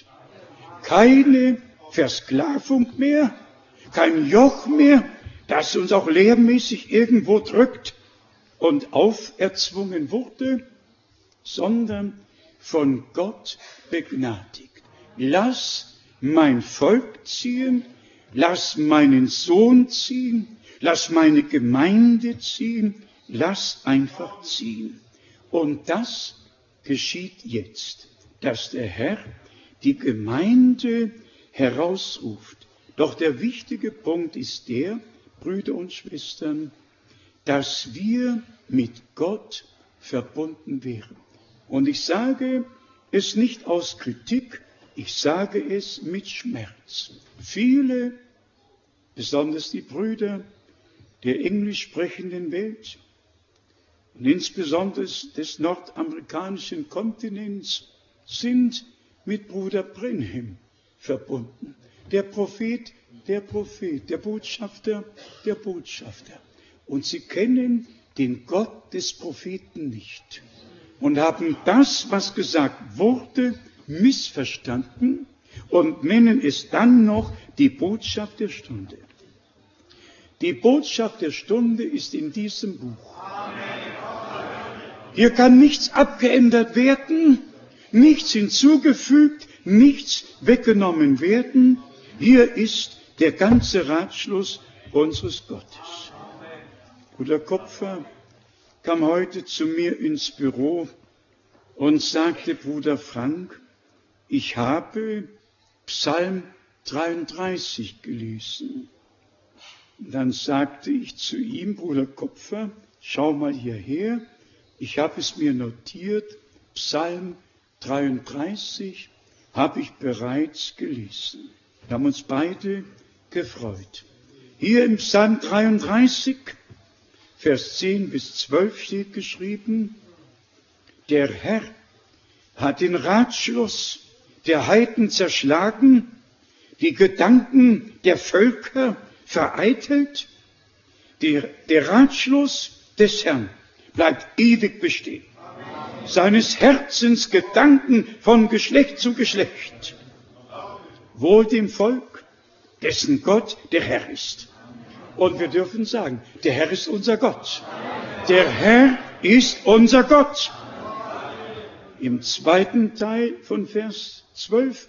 Keine Versklavung mehr, kein Joch mehr, das uns auch lehrmäßig irgendwo drückt und auferzwungen wurde, sondern von Gott begnadigt. Lass mein Volk ziehen, lass meinen Sohn ziehen, lass meine Gemeinde ziehen, lass einfach ziehen. Und das geschieht jetzt, dass der Herr die Gemeinde herausruft. Doch der wichtige Punkt ist der, Brüder und Schwestern, dass wir mit Gott verbunden wären. Und ich sage es nicht aus Kritik, ich sage es mit Schmerz. Viele, besonders die Brüder der englisch sprechenden Welt und insbesondere des nordamerikanischen Kontinents, sind mit Bruder Brenhem verbunden. Der Prophet, der Botschafter, der Botschafter. Und sie kennen den Gott des Propheten nicht und haben das, was gesagt wurde, missverstanden und nennen es dann noch die Botschaft der Stunde. Die Botschaft der Stunde ist in diesem Buch. Hier kann nichts abgeändert werden, nichts hinzugefügt, nichts weggenommen werden. Hier ist der ganze Ratschluss unseres Gottes. Bruder Kopfer kam heute zu mir ins Büro und sagte, Bruder Frank, ich habe Psalm 33 gelesen. Dann sagte ich zu ihm, Bruder Kopfer, schau mal hierher, ich habe es mir notiert, Psalm 33 habe ich bereits gelesen. Wir haben uns beide gefreut. Hier im Psalm 33, Vers 10 bis 12 steht geschrieben, der Herr hat den Ratschluss der Heiden zerschlagen, die Gedanken der Völker vereitelt. Der Ratschluss des Herrn bleibt ewig bestehen. Seines Herzens Gedanken von Geschlecht zu Geschlecht. Wohl dem Volk, dessen Gott der Herr ist. Und wir dürfen sagen, der Herr ist unser Gott. Der Herr ist unser Gott. Im zweiten Teil von Vers 12,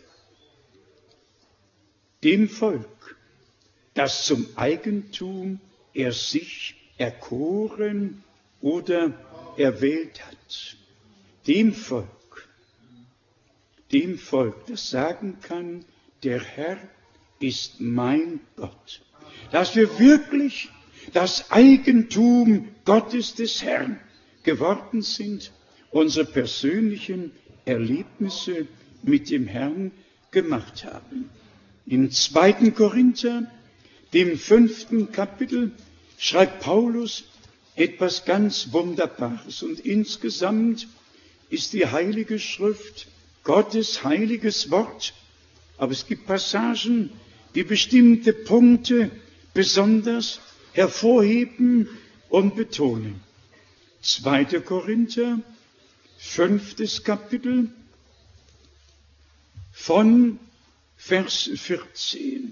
dem Volk, das zum Eigentum er sich erkoren oder erwählt hat. Dem Volk, das sagen kann, der Herr ist mein Gott. Dass wir wirklich das Eigentum Gottes des Herrn geworden sind, unsere persönlichen Erlebnisse mit dem Herrn gemacht haben. Im 2. Korinther, dem 5. Kapitel, schreibt Paulus etwas ganz Wunderbares. Und insgesamt ist die Heilige Schrift Gottes heiliges Wort. Aber es gibt Passagen, die bestimmte Punkte besonders hervorheben und betonen. 2. Korinther, 5. Kapitel, von Vers 14.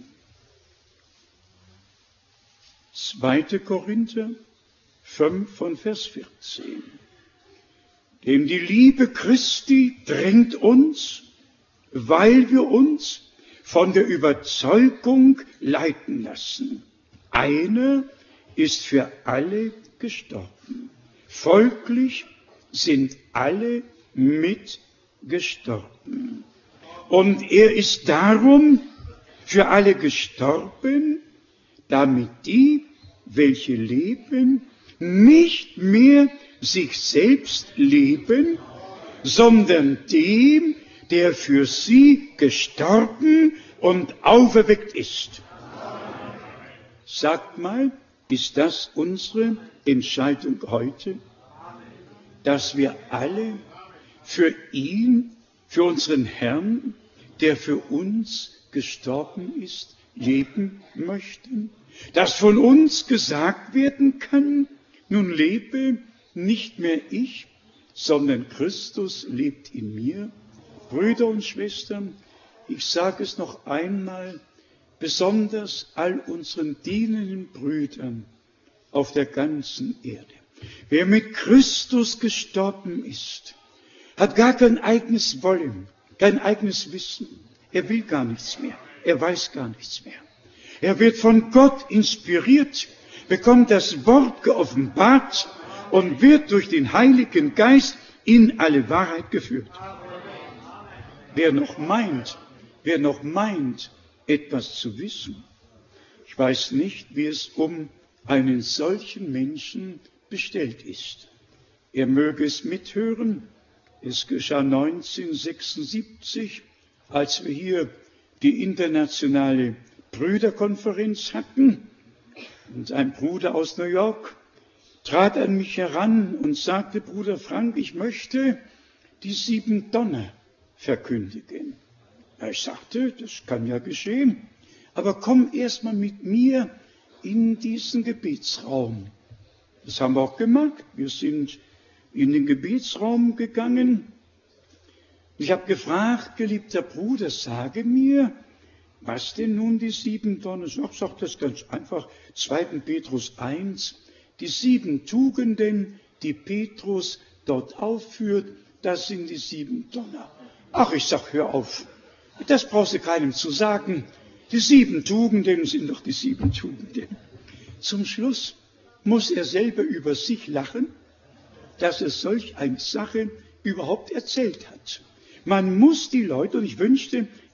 2. Korinther 5 von Vers 14. Denn die Liebe Christi drängt uns, weil wir uns von der Überzeugung leiten lassen. Einer ist für alle gestorben. Folglich sind alle mit gestorben. Und er ist darum für alle gestorben, damit die, welche leben, nicht mehr sich selbst leben, sondern dem, der für sie gestorben und auferweckt ist. Sagt mal, ist das unsere Entscheidung heute? Dass wir alle für ihn, für unseren Herrn, der für uns gestorben ist, leben möchten? Dass von uns gesagt werden kann, nun lebe nicht mehr ich, sondern Christus lebt in mir. Brüder und Schwestern, ich sage es noch einmal, besonders all unseren dienenden Brüdern auf der ganzen Erde. Wer mit Christus gestorben ist, hat gar kein eigenes Wollen, kein eigenes Wissen. Er will gar nichts mehr. Er weiß gar nichts mehr. Er wird von Gott inspiriert, bekommt das Wort geoffenbart und wird durch den Heiligen Geist in alle Wahrheit geführt. Wer noch meint, etwas zu wissen, ich weiß nicht, wie es um einen solchen Menschen bestellt ist. Er möge es mithören. Es geschah 1976, als wir hier die internationale Brüderkonferenz hatten. Und ein Bruder aus New York trat an mich heran und sagte, Bruder Frank, ich möchte die 7 Donner verkündigen. Ich sagte, das kann ja geschehen, aber komm erst mal mit mir in diesen Gebetsraum. Das haben wir auch gemacht. Wir sind in den Gebetsraum gegangen. Ich habe gefragt, geliebter Bruder, sage mir, was denn nun die 7 Donner sind? Ich sage das ganz einfach, 2. Petrus 1, die 7 Tugenden, die Petrus dort aufführt, das sind die 7 Donner. Ach, ich sag, hör auf, das brauchst du keinem zu sagen. Die 7 Tugenden sind doch die 7 Tugenden. Zum Schluss muss er selber über sich lachen, dass er solch eine Sache überhaupt erzählt hat. Man muss die Leute, und ich wünschte,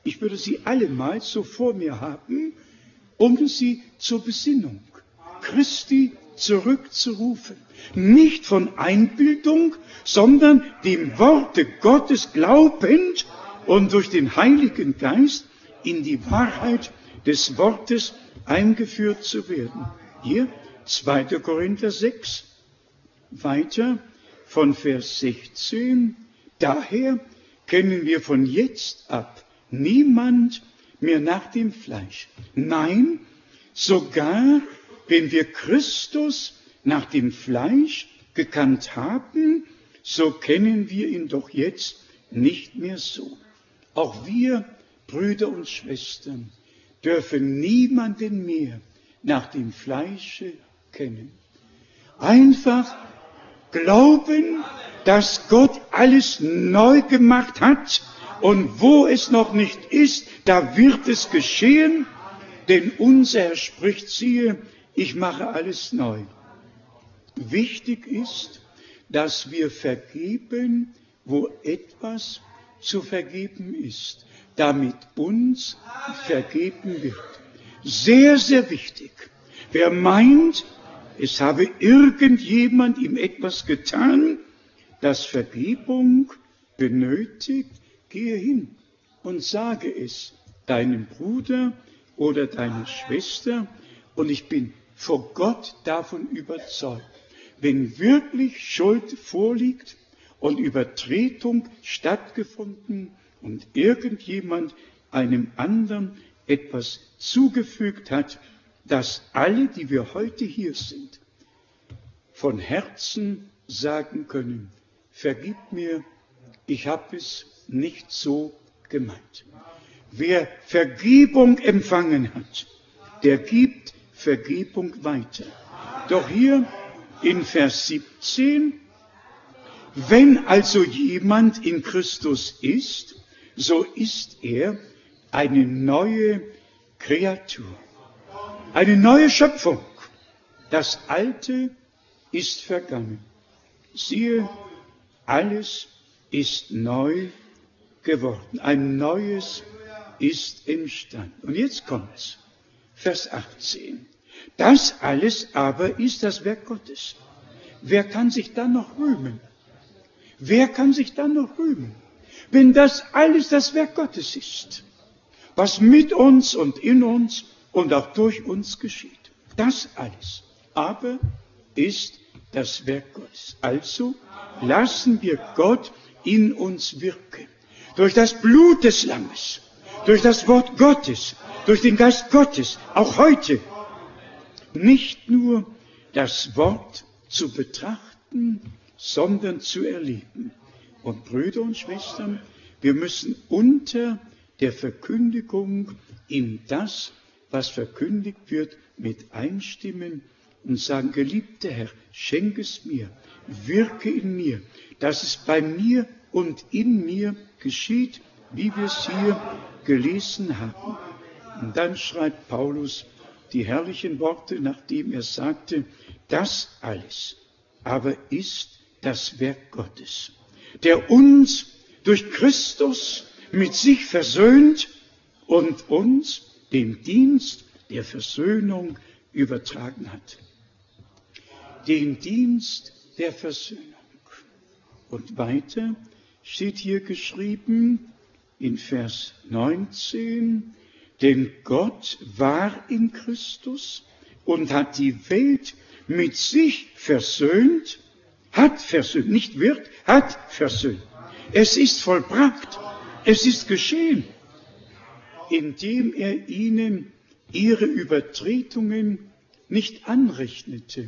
Ich würde sie alle mal so vor mir haben, um sie zur Besinnung Christi zurückzurufen. Nicht von Einbildung, sondern dem Worte Gottes glaubend und durch den Heiligen Geist in die Wahrheit des Wortes eingeführt zu werden. Hier 2. Korinther 6, weiter von Vers 16. Daher kennen wir von jetzt ab niemand mehr nach dem Fleisch. Nein, sogar wenn wir Christus nach dem Fleisch gekannt haben, so kennen wir ihn doch jetzt nicht mehr so. Auch wir, Brüder und Schwestern, dürfen niemanden mehr nach dem Fleische kennen. Einfach glauben, dass Gott alles neu gemacht hat und wo es noch nicht ist, da wird es geschehen, denn unser Herr spricht, siehe, ich mache alles neu. Wichtig ist, dass wir vergeben, wo etwas zu vergeben ist, damit uns vergeben wird. Sehr, sehr wichtig. Wer meint, es habe irgendjemand ihm etwas getan, das Vergebung benötigt, gehe hin und sage es deinem Bruder oder deiner Schwester, und ich bin vor Gott davon überzeugt, wenn wirklich Schuld vorliegt und Übertretung stattgefunden und irgendjemand einem anderen etwas zugefügt hat, dass alle, die wir heute hier sind, von Herzen sagen können, vergib mir, ich habe es nicht so gemeint. Wer Vergebung empfangen hat, der gibt Vergebung weiter. Doch hier in Vers 17, wenn also jemand in Christus ist, so ist er eine neue Kreatur, eine neue Schöpfung. Das Alte ist vergangen. Siehe, alles ist neu geworden. Ein Neues ist entstanden. Und jetzt kommt's. Vers 18. Das alles aber ist das Werk Gottes. Wer kann sich dann noch rühmen? Wer kann sich dann noch rühmen? Wenn das alles das Werk Gottes ist, was mit uns und in uns und auch durch uns geschieht. Das alles aber ist das Werk Gottes. Also lassen wir Gott in uns wirken. Durch das Blut des Lammes, durch das Wort Gottes, durch den Geist Gottes, auch heute. Nicht nur das Wort zu betrachten, sondern zu erleben. Und Brüder und Schwestern, wir müssen unter der Verkündigung in das, was verkündigt wird, mit einstimmen und sagen, geliebter Herr, schenk es mir, wirke in mir, dass es bei mir und in mir geschieht, wie wir es hier gelesen haben. Und dann schreibt Paulus die herrlichen Worte, nachdem er sagte, das alles aber ist das Werk Gottes, der uns durch Christus mit sich versöhnt und uns den Dienst der Versöhnung übertragen hat. Den Dienst der Versöhnung. Und weiter steht hier geschrieben in Vers 19, denn Gott war in Christus und hat die Welt mit sich versöhnt, hat versöhnt, nicht wird, hat versöhnt. Es ist vollbracht, es ist geschehen, indem er ihnen ihre Übertretungen nicht anrechnete.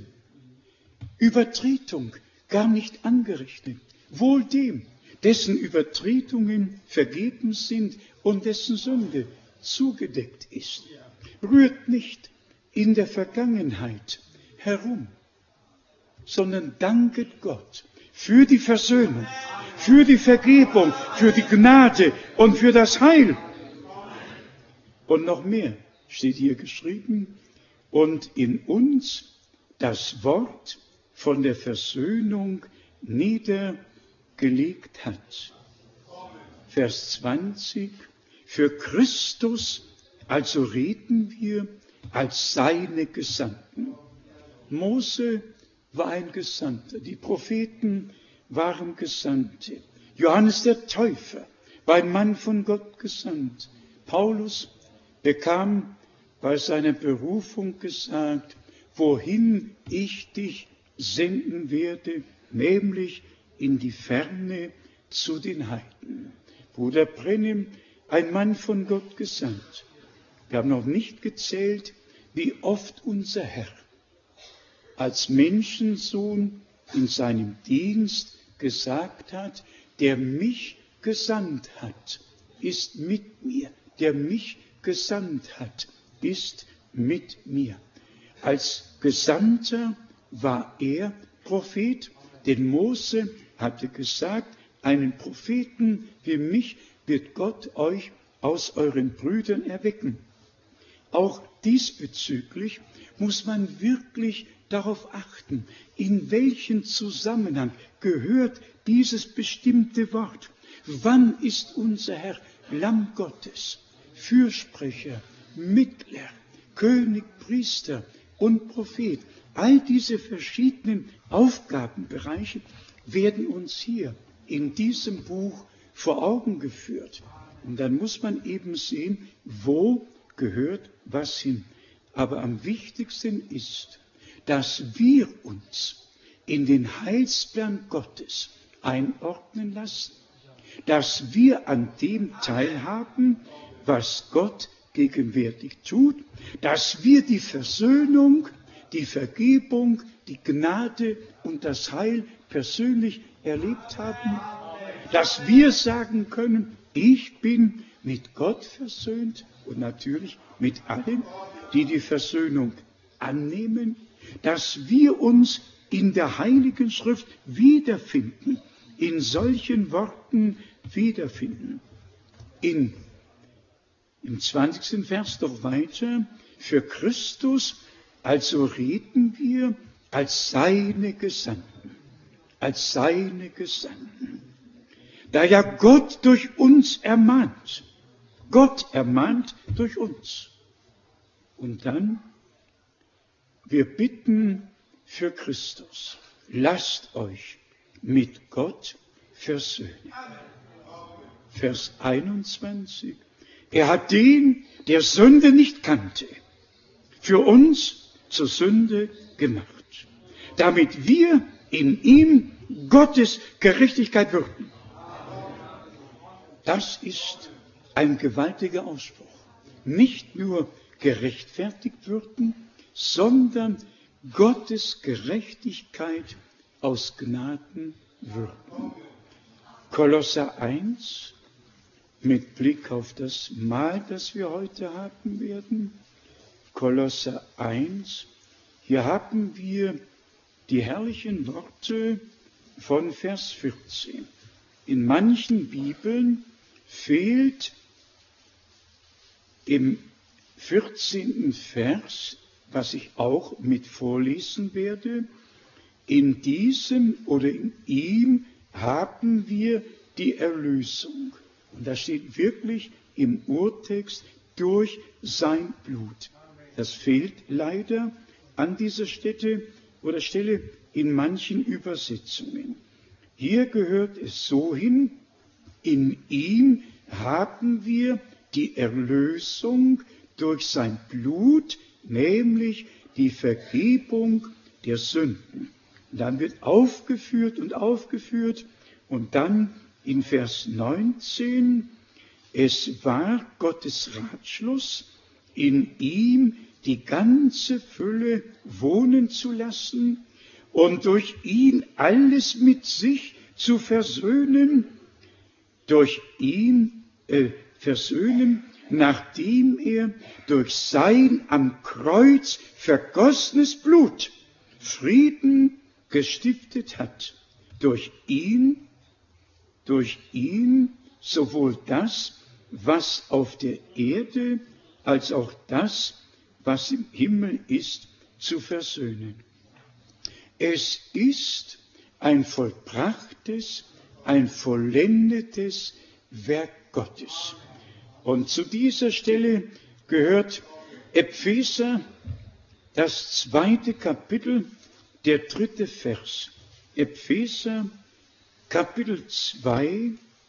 Übertretung gar nicht angerechnet. Wohl dem, dessen Übertretungen vergeben sind und dessen Sünde zugedeckt ist. Rührt nicht in der Vergangenheit herum, sondern danket Gott für die Versöhnung, für die Vergebung, für die Gnade und für das Heil. Und noch mehr steht hier geschrieben, und in uns das Wort von der Versöhnung niedergelegt hat. Vers 20, Für Christus also reden wir als seine Gesandten. Mose war ein Gesandter, die Propheten waren Gesandte. Johannes der Täufer war ein Mann von Gott gesandt. Paulus bekam bei seiner Berufung gesagt, wohin ich dich senden werde, nämlich in die Ferne zu den Heiden. Bruder Brennim, ein Mann von Gott gesandt. Wir haben noch nicht gezählt, wie oft unser Herr als Menschensohn in seinem Dienst gesagt hat, der mich gesandt hat, ist mit mir. Der mich gesandt hat, ist mit mir. Als Gesandter war er Prophet, denn Mose hatte gesagt, einen Propheten wie mich wird Gott euch aus euren Brüdern erwecken. Auch diesbezüglich muss man wirklich darauf achten, in welchen Zusammenhang gehört dieses bestimmte Wort. Wann ist unser Herr Lamm Gottes, Fürsprecher, Mittler, König, Priester und Prophet? All diese verschiedenen Aufgabenbereiche werden uns hier in diesem Buch vor Augen geführt. Und dann muss man eben sehen, wo gehört was hin. Aber am wichtigsten ist, dass wir uns in den Heilsplan Gottes einordnen lassen, dass wir an dem teilhaben, was Gott gegenwärtig tut, dass wir die Versöhnung, die Vergebung, die Gnade und das Heil persönlich erlebt haben, dass wir sagen können, ich bin mit Gott versöhnt und natürlich mit allen, die die Versöhnung annehmen, dass wir uns in der Heiligen Schrift wiederfinden, in solchen Worten wiederfinden. Im 20. Vers doch weiter, für Christus also reden wir als seine Gesandten, als seine Gesandten. Da ja Gott durch uns ermahnt, Gott ermahnt durch uns. Und dann, wir bitten für Christus, lasst euch mit Gott versöhnen. Vers 21, er hat den, der Sünde nicht kannte, für uns zur Sünde gemacht, damit wir in ihm Gottes Gerechtigkeit würden. Das ist ein gewaltiger Ausspruch. Nicht nur gerechtfertigt würden, sondern Gottes Gerechtigkeit aus Gnaden würden. Kolosser 1, mit Blick auf das Mahl, das wir heute haben werden. Kolosser 1, hier haben wir die herrlichen Worte von Vers 14. In manchen Bibeln fehlt im 14. Vers, was ich auch mit vorlesen werde, in diesem oder in ihm haben wir die Erlösung. Und da steht wirklich im Urtext durch sein Blut. Das fehlt leider an dieser Stelle in manchen Übersetzungen. Hier gehört es so hin, in ihm haben wir die Erlösung durch sein Blut, nämlich die Vergebung der Sünden. Und dann wird aufgeführt und dann in Vers 19, es war Gottes Ratschluss, in ihm die ganze Fülle wohnen zu lassen und durch ihn alles mit sich zu versöhnen, nachdem er durch sein am Kreuz vergossenes Blut Frieden gestiftet hat. Durch ihn sowohl das, was auf der Erde, als auch das, was im Himmel ist, zu versöhnen. Es ist ein vollbrachtes, ein vollendetes Werk Gottes. Und zu dieser Stelle gehört Epheser, das 2. Kapitel, der 3. Vers. Epheser, Kapitel 2,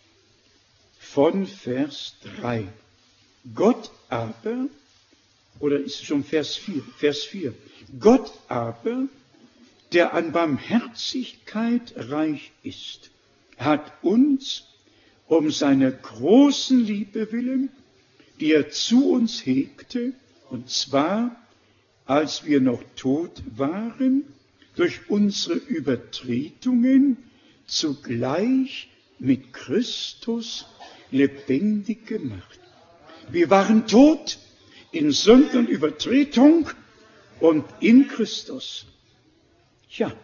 von Vers 3. Gott aber, oder ist es schon Vers 4? Vers 4. Gott aber, der an Barmherzigkeit reich ist, hat uns um seiner großen Liebe willen, die er zu uns hegte, und zwar, als wir noch tot waren, durch unsere Übertretungen, zugleich mit Christus lebendig gemacht. Wir waren tot in Sünde und Übertretung und in Christus. Ja,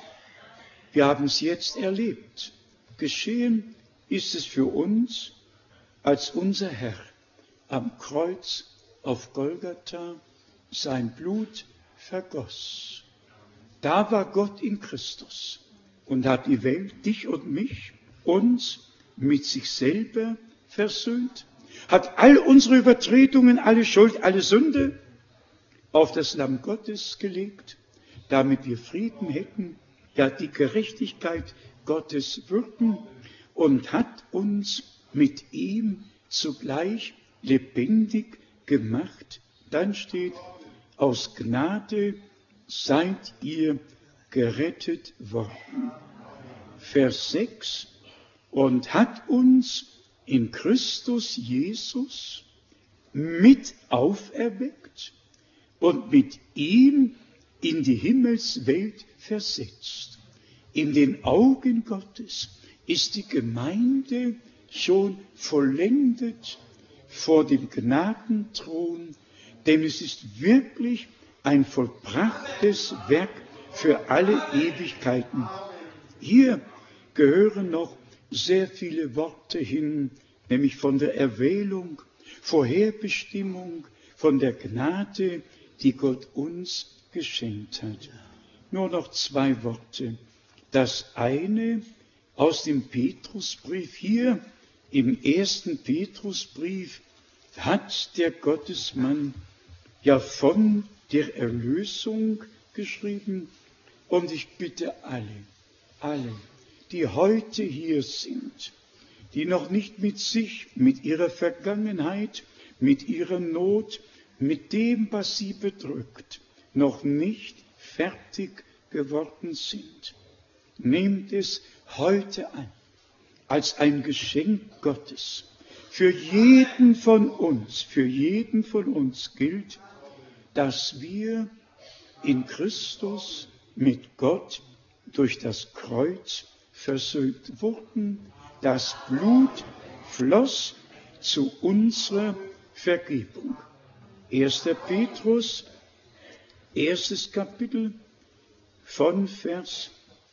wir haben es jetzt erlebt. Geschehen ist es für uns, als unser Herr am Kreuz auf Golgatha sein Blut vergoss. Da war Gott in Christus und hat die Welt, dich und mich, uns mit sich selber versöhnt, hat all unsere Übertretungen, alle Schuld, alle Sünde auf das Lamm Gottes gelegt, damit wir Frieden hätten, ja die Gerechtigkeit Gottes wirken, und hat uns mit ihm zugleich lebendig gemacht. Dann steht, aus Gnade seid ihr gerettet worden. Vers 6, und hat uns in Christus Jesus mit auferweckt und mit ihm in die Himmelswelt versetzt. In den Augen Gottes ist die Gemeinde schon vollendet vor dem Gnadenthron, denn es ist wirklich ein vollbrachtes Werk für alle Ewigkeiten. Hier gehören noch sehr viele Worte hin, nämlich von der Erwählung, Vorherbestimmung, von der Gnade, die Gott uns geschenkt hat. Nur noch 2 Worte. Das eine aus dem Petrusbrief. Hier im 1. Petrusbrief hat der Gottesmann ja von der Erlösung geschrieben. Und ich bitte alle, die heute hier sind, die noch nicht mit sich, mit ihrer Vergangenheit, mit ihrer Not, mit dem, was sie bedrückt, noch nicht fertig geworden sind. Nehmt es heute an, als ein Geschenk Gottes. Für jeden von uns gilt, dass wir in Christus mit Gott durch das Kreuz versöhnt wurden. Das Blut floss zu unserer Vergebung. 1. Petrus, 1. Kapitel von Vers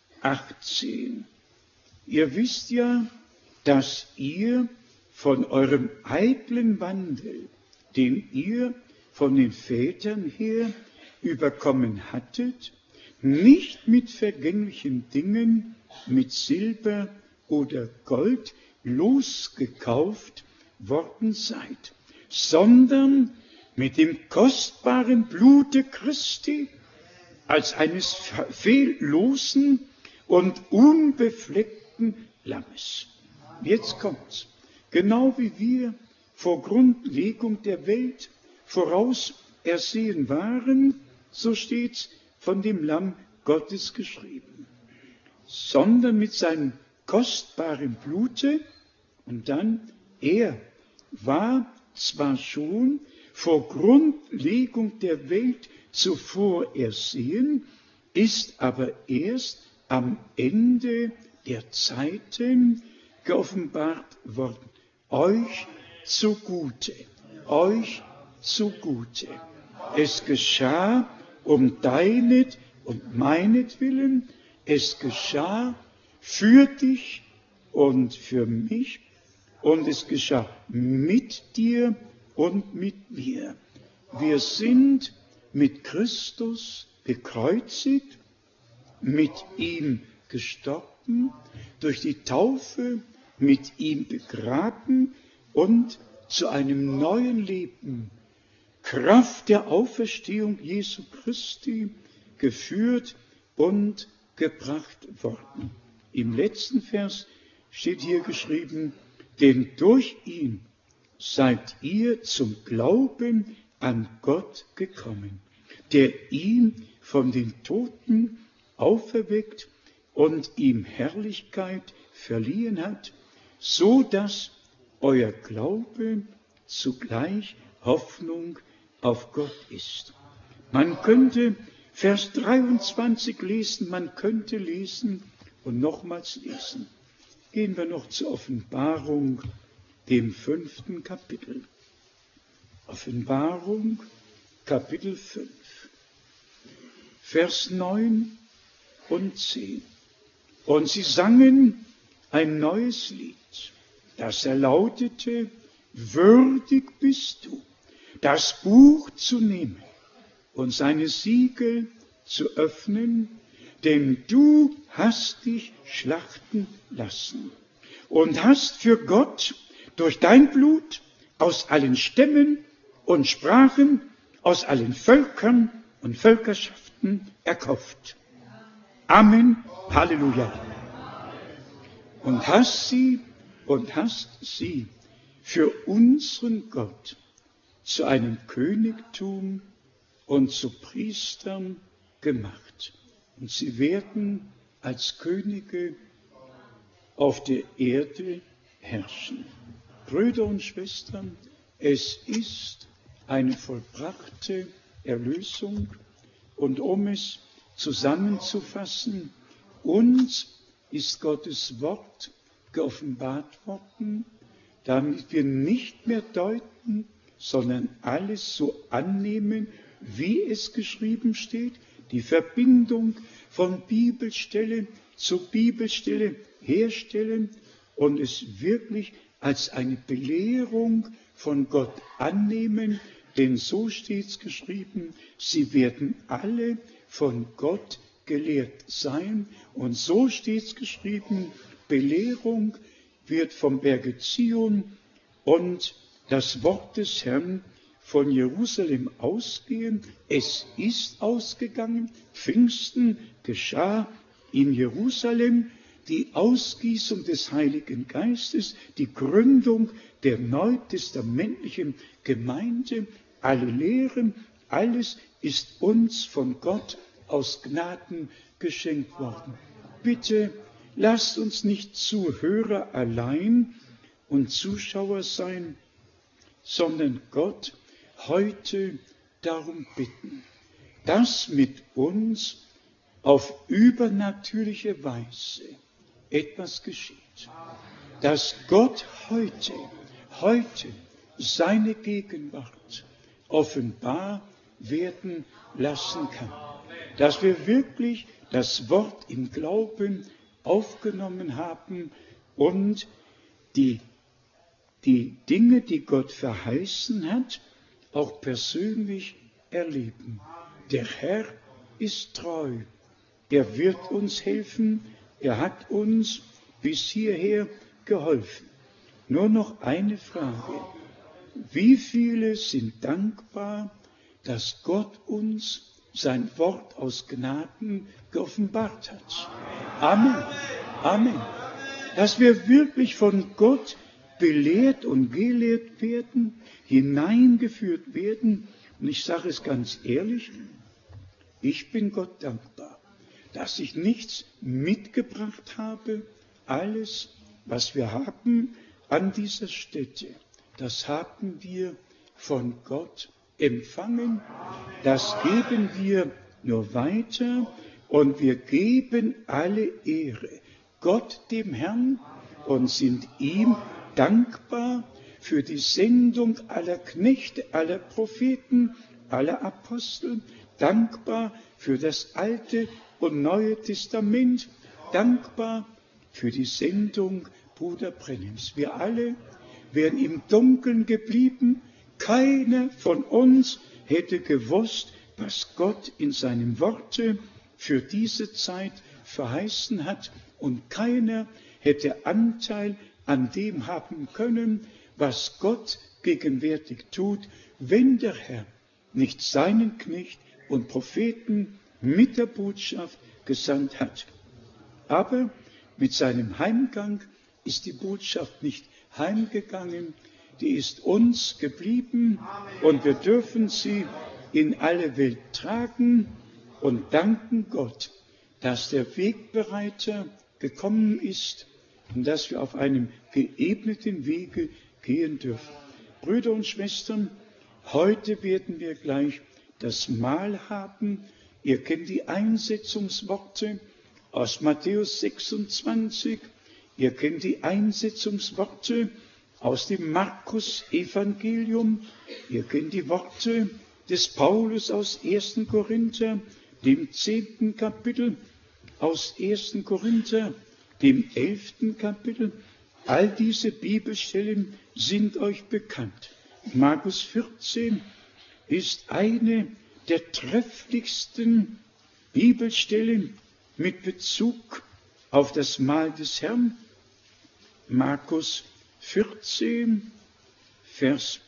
18. Ihr wisst ja, dass ihr von eurem eitlen Wandel, den ihr von den Vätern her überkommen hattet, nicht mit vergänglichen Dingen, mit Silber oder Gold losgekauft worden seid, sondern mit dem kostbaren Blute Christi, als eines fehllosen und unbefleckten Lammes. Jetzt kommt's. Genau wie wir vor Grundlegung der Welt voraus ersehen waren, so steht's von dem Lamm Gottes geschrieben. Sondern mit seinem kostbaren Blute, und dann, er war zwar schon vor Grundlegung der Welt zuvor ersehen, ist aber erst am Ende der Zeiten geoffenbart worden. Euch zugute. Es geschah um deinet und meinetwillen, es geschah für dich und für mich, und es geschah mit dir und mit mir. Wir sind mit Christus gekreuzigt, mit ihm gestorben, durch die Taufe mit ihm begraben und zu einem neuen Leben, Kraft der Auferstehung Jesu Christi, geführt und gebracht worden. Im letzten Vers steht hier geschrieben, denn durch ihn seid ihr zum Glauben an Gott gekommen, der ihn von den Toten auferweckt und ihm Herrlichkeit verliehen hat, so dass euer Glaube zugleich Hoffnung auf Gott ist. Man könnte Vers 23 lesen, man könnte lesen und nochmals lesen. Gehen wir noch zur Offenbarung, dem 5. Kapitel. Offenbarung, Kapitel 5, Vers 9 und 10. Und sie sangen ein neues Lied, das lautete, würdig bist du, das Buch zu nehmen und seine Siegel zu öffnen, denn du hast dich schlachten lassen und hast für Gott durch dein Blut aus allen Stämmen und Sprachen, aus allen Völkern und Völkerschaften erkauft. Amen, Halleluja. Und hast sie für unseren Gott zu einem Königtum und zu Priestern gemacht. Und sie werden als Könige auf der Erde herrschen. Brüder und Schwestern, es ist eine vollbrachte Erlösung. Und um es zusammenzufassen, uns ist Gottes Wort geoffenbart worden, damit wir nicht mehr deuten, sondern alles so annehmen, wie es geschrieben steht, die Verbindung von Bibelstelle zu Bibelstelle herstellen und es wirklich als eine Belehrung von Gott annehmen, denn so steht es geschrieben, sie werden alle von Gott gelehrt sein. Und so steht es geschrieben, Belehrung wird vom Berge Zion und das Wort des Herrn von Jerusalem ausgehen. Es ist ausgegangen, Pfingsten geschah in Jerusalem, die Ausgießung des Heiligen Geistes, die Gründung der neutestamentlichen Gemeinde, alle Lehren, alles ist uns von Gott aus Gnaden geschenkt worden. Bitte lasst uns nicht Zuhörer allein und Zuschauer sein, sondern Gott heute darum bitten, dass mit uns auf übernatürliche Weise etwas geschieht, dass Gott heute seine Gegenwart offenbar werden lassen kann, dass wir wirklich das Wort im Glauben aufgenommen haben und die Dinge, die Gott verheißen hat, auch persönlich erleben. Der Herr ist treu. Er wird uns helfen. Er hat uns bis hierher geholfen. Nur noch eine Frage. Wie viele sind dankbar, dass Gott uns sein Wort aus Gnaden geoffenbart hat? Amen. Amen. Dass wir wirklich von Gott belehrt und gelehrt werden, hineingeführt werden. Und ich sage es ganz ehrlich, ich bin Gott dankbar, dass ich nichts mitgebracht habe. Alles, was wir haben an dieser Stätte, das haben wir von Gott empfangen. Das geben wir nur weiter und wir geben alle Ehre Gott, dem Herrn, und sind ihm dankbar für die Sendung aller Knechte, aller Propheten, aller Apostel, dankbar für das Alte und Neue Testament, dankbar für die Sendung Bruder Brennims. Wir alle wären im Dunkeln geblieben. Keiner von uns hätte gewusst, was Gott in seinem Worte für diese Zeit verheißen hat, und keiner hätte Anteil an dem haben können, was Gott gegenwärtig tut, wenn der Herr nicht seinen Knecht und Propheten mit der Botschaft gesandt hat. Aber mit seinem Heimgang ist die Botschaft nicht heimgegangen, die ist uns geblieben und wir dürfen sie in alle Welt tragen und danken Gott, dass der Wegbereiter gekommen ist und dass wir auf einem geebneten Wege gehen dürfen. Brüder und Schwestern, heute werden wir gleich das Mahl haben. Ihr kennt die Einsetzungsworte aus Matthäus 26. Ihr kennt die Einsetzungsworte aus dem Markus-Evangelium. Ihr kennt die Worte des Paulus aus 1. Korinther, dem 10. Kapitel, aus 1. Korinther, dem 11. Kapitel. All diese Bibelstellen sind euch bekannt. Markus 14 ist eine der trefflichsten Bibelstellen mit Bezug auf das Mahl des Herrn. Markus 14, Vers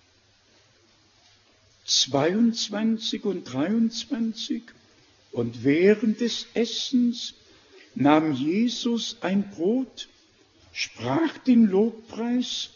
22 und 23. Und während des Essens nahm Jesus ein Brot, sprach den Lobpreis,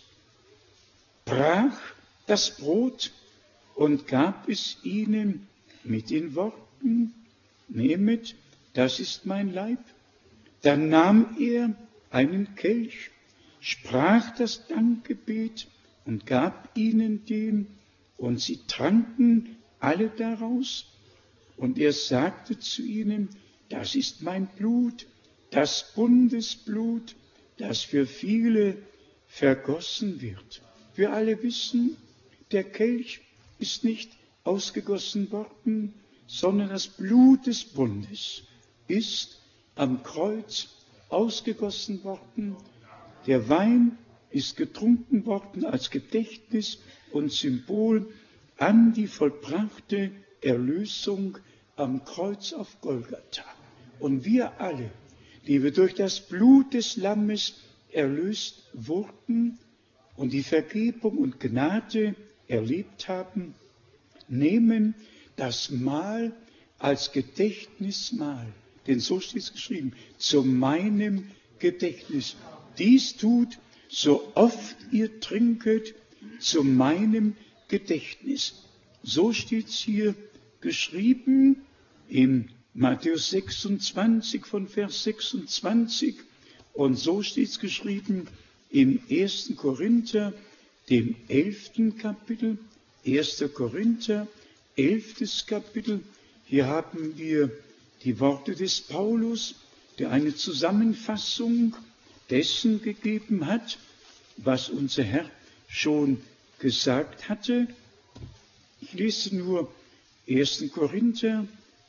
brach das Brot und gab es ihnen mit den Worten: Nehmet, das ist mein Leib. Dann nahm er einen Kelch, sprach das Dankgebet und gab ihnen den, und sie tranken alle daraus. Und er sagte zu ihnen: Das ist mein Blut, das Bundesblut, das für viele vergossen wird. Wir alle wissen, der Kelch ist nicht ausgegossen worden, sondern das Blut des Bundes ist am Kreuz ausgegossen worden. Der Wein ist getrunken worden als Gedächtnis und Symbol an die vollbrachte Erlösung am Kreuz auf Golgatha. Und wir alle, die wir durch das Blut des Lammes erlöst wurden und die Vergebung und Gnade erlebt haben, nehmen das Mahl als Gedächtnismahl. Denn so steht es geschrieben: Zu meinem Gedächtnis. Dies tut, so oft ihr trinket, zu meinem Gedächtnis. So steht es hier geschrieben in Matthäus 26 von Vers 26 und so steht es geschrieben im 1. Korinther, dem 11. Kapitel, 1. Korinther, 11. Kapitel. Hier haben wir die Worte des Paulus, der eine Zusammenfassung dessen gegeben hat, was unser Herr schon gesagt hatte. Ich lese nur 1. Korinther,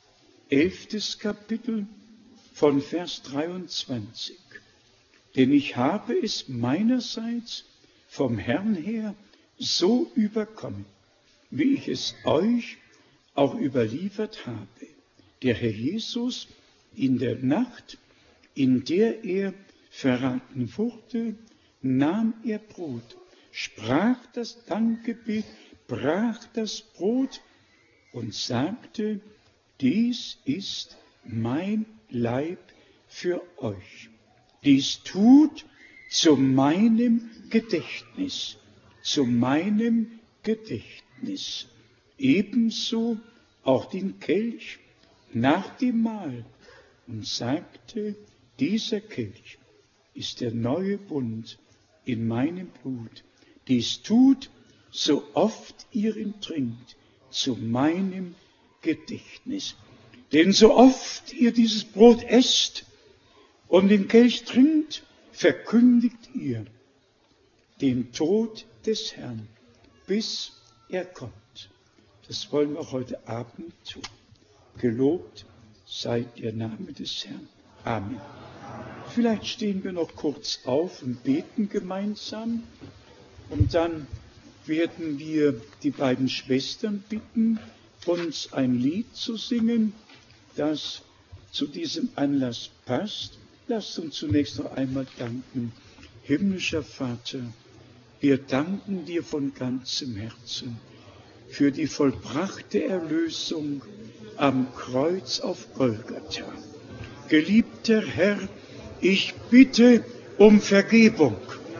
11. Kapitel von Vers 23. Denn ich habe es meinerseits vom Herrn her so überkommen, wie ich es euch auch überliefert habe. Der Herr Jesus in der Nacht, in der er verraten wurde, nahm er Brot, sprach das Dankgebet, brach das Brot und sagte: Dies ist mein Leib für euch. Dies tut zu meinem Gedächtnis, zu meinem Gedächtnis. Ebenso auch den Kelch nach dem Mahl und sagte: Dieser Kelch ist der neue Bund in meinem Blut. Dies tut, so oft ihr ihn trinkt, zu meinem Gedächtnis. Denn so oft ihr dieses Brot esst und den Kelch trinkt, verkündigt ihr den Tod des Herrn, bis er kommt. Das wollen wir heute Abend tun. Gelobt sei der Name des Herrn. Amen. Vielleicht stehen wir noch kurz auf und beten gemeinsam und dann werden wir die beiden Schwestern bitten, uns ein Lied zu singen, das zu diesem Anlass passt. Lasst uns zunächst noch einmal danken. Himmlischer Vater, Wir danken dir von ganzem Herzen für die vollbrachte Erlösung am Kreuz auf Golgatha. Geliebter Herr, ich bitte um Vergebung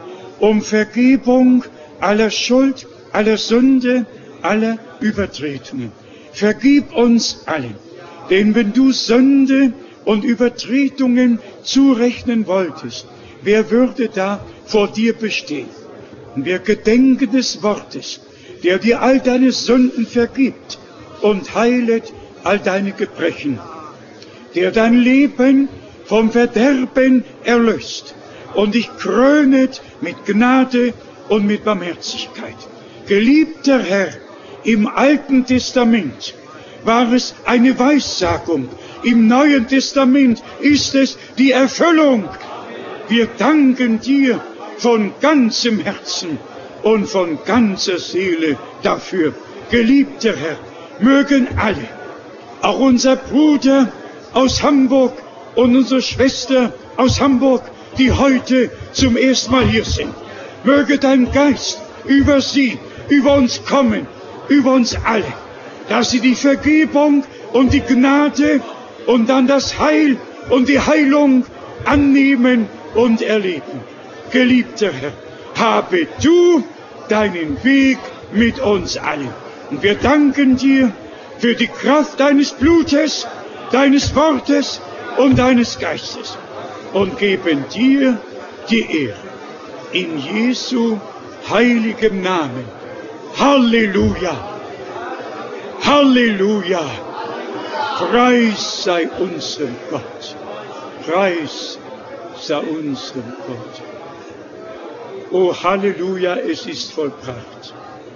aller Schuld, aller Sünde, aller Übertretungen. Vergib uns allen, denn wenn du Sünde und Übertretungen zurechnen wolltest, wer würde da vor dir bestehen? Und wir gedenken des Wortes, der dir all deine Sünden vergibt und heilet all deine Gebrechen, der dein Leben vom Verderben erlöst und dich krönet mit Gnade und mit Barmherzigkeit. Geliebter Herr, im Alten Testament war es eine Weissagung, im Neuen Testament ist es die Erfüllung. Wir danken dir von ganzem Herzen und von ganzer Seele dafür. Geliebter Herr, mögen alle, auch unser Bruder aus Hamburg und unsere Schwester aus Hamburg, die heute zum ersten Mal hier sind, möge dein Geist über sie, über uns kommen, über uns alle, dass sie die Vergebung und die Gnade und dann das Heil und die Heilung annehmen und erleben. Geliebter Herr, habe du deinen Weg mit uns allen. Und wir danken dir für die Kraft deines Blutes, deines Wortes und deines Geistes und geben dir die Ehre. In Jesu heiligem Namen. Halleluja! Halleluja! Preis sei unserem Gott. Preis sei unserem Gott. O Halleluja, es ist vollbracht.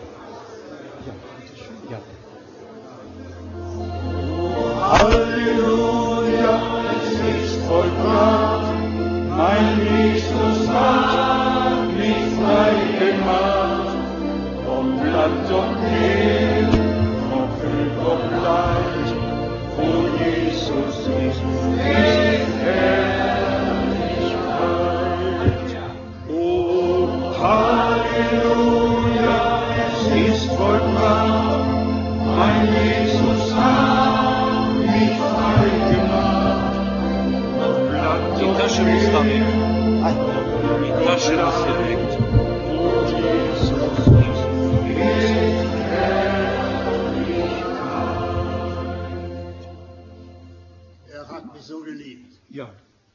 Ja. Halleluja, es ist vollbracht. Mein Jesus hat mich frei gemacht. Vom Land und Meer, vom Volk und Leid, wo Jesus ist Herrlichkeit. O Halleluja, es ist vollbracht. Mein Jesus hat mich frei gemacht. Vom Land und Meer, die Tasche ist direkt. Wo Jesus ist Herrlichkeit. Er hat mich so geliebt. Ja.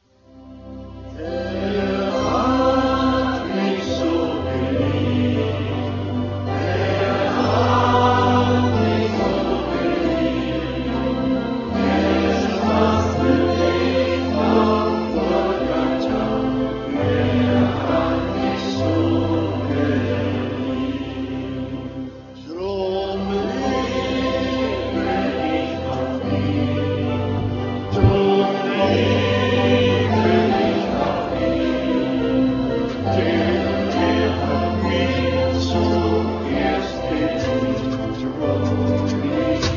Er hat mich so geliebt. Er hat mich so geliebt. Er hat mich auf Golgatha. Er hat mich so geliebt. Drum lebe ich auf ihn. Drum lebe ich auf ihn. Denn er hat mich zuerst geliebt. Drum lebe ich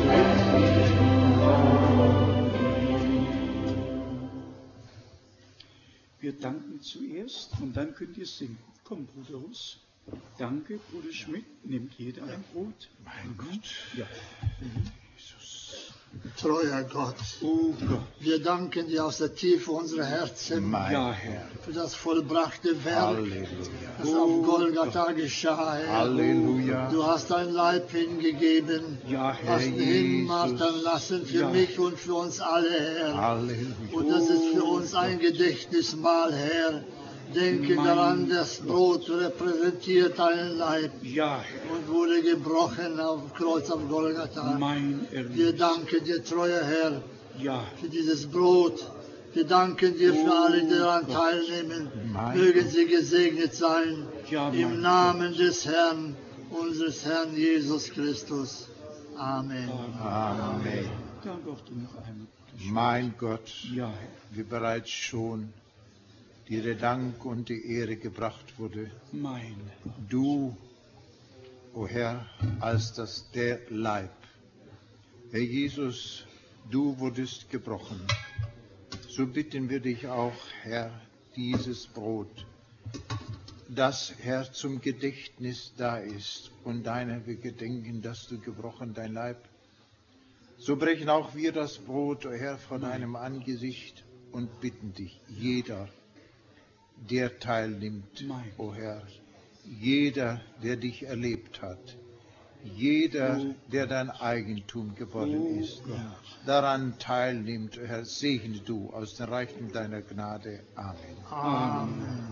auf ihn. Wir danken zuerst und dann könnt ihr singen. Komm, Bruder Russ. Danke, Bruder Schmidt. Nimmt jeder ein Brot. Mein Gott, Ja. Jesus, Treuer Gott, Oh Gott. wir danken dir aus der Tiefe unserer Herzen mein Ja, Herr. für das vollbrachte Werk, Halleluja. das auf Golgatha geschah, Herr. Halleluja. Du hast dein Leib hingegeben, Ja, Herr. hast ihn hinmartern lassen für Ja. mich und für uns alle, Herr. Halleluja. Und das ist für uns ein Gedächtnismahl, Herr. Denke Mein daran, das Brot repräsentiert deinen Leib Ja, Herr. und wurde gebrochen auf dem Kreuz auf Golgatha. Mein Wir Erlöser. danken dir, treuer Herr, Ja. für dieses Brot. Wir danken dir für alle, die daran teilnehmen. Mögen sie gesegnet sein. Ja, mein Im Namen des Herrn, unseres Herrn Jesus Christus. Amen. Amen. Danke auch du noch einmal. Mein Gott, Ja, Herr. wie bereits schon dir der Dank und die Ehre gebracht wurde, Mein. du, o Herr, als der Leib. Herr Jesus, du wurdest gebrochen. So bitten wir dich auch, Herr, dieses Brot das, Herr, zum Gedächtnis da ist. Und deiner wir gedenken, dass du gebrochen dein Leib. So brechen auch wir das Brot, o Herr, vor deinem Angesicht und bitten dich, jeder, der teilnimmt, o Herr, jeder, der dich erlebt hat, jeder, der dein Eigentum geworden ist, daran teilnimmt, o Herr, segne du aus dem Reichtum deiner Gnade. Amen. Amen.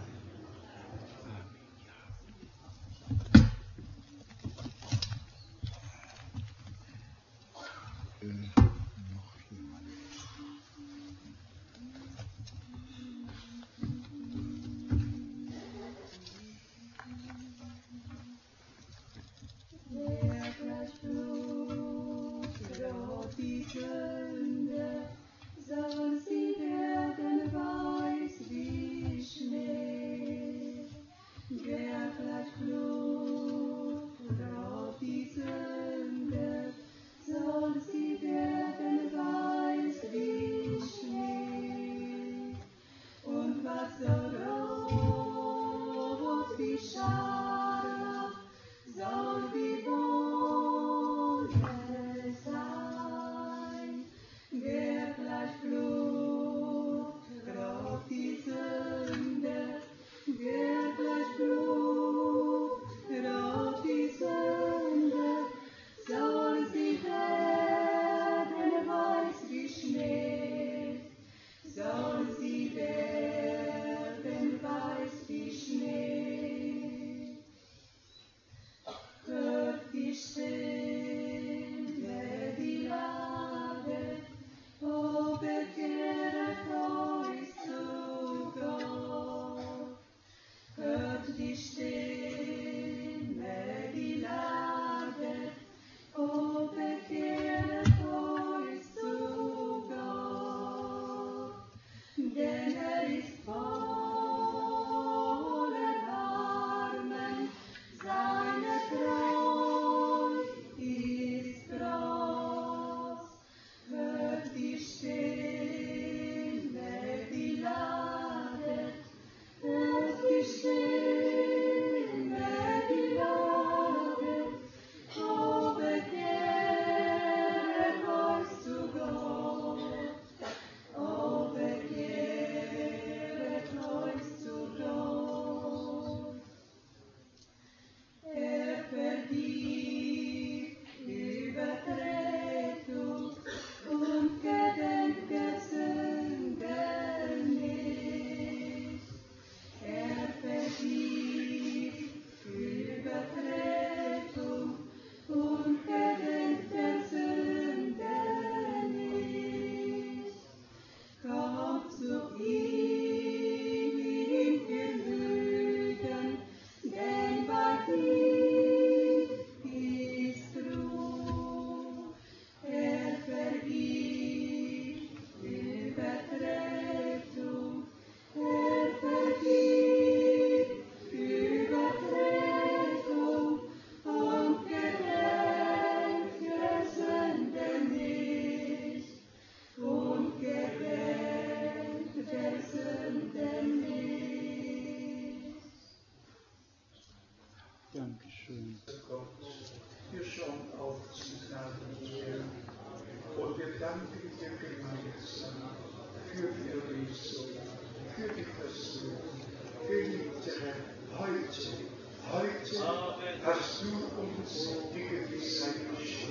Dankeschön. Gott, wir schauen auf zu Gnaden dir und wir danken dir gemeinsam für die Erlösung, für die Versöhnung. Geliebter Herr, heute hast du uns die Gewissheit geschenkt,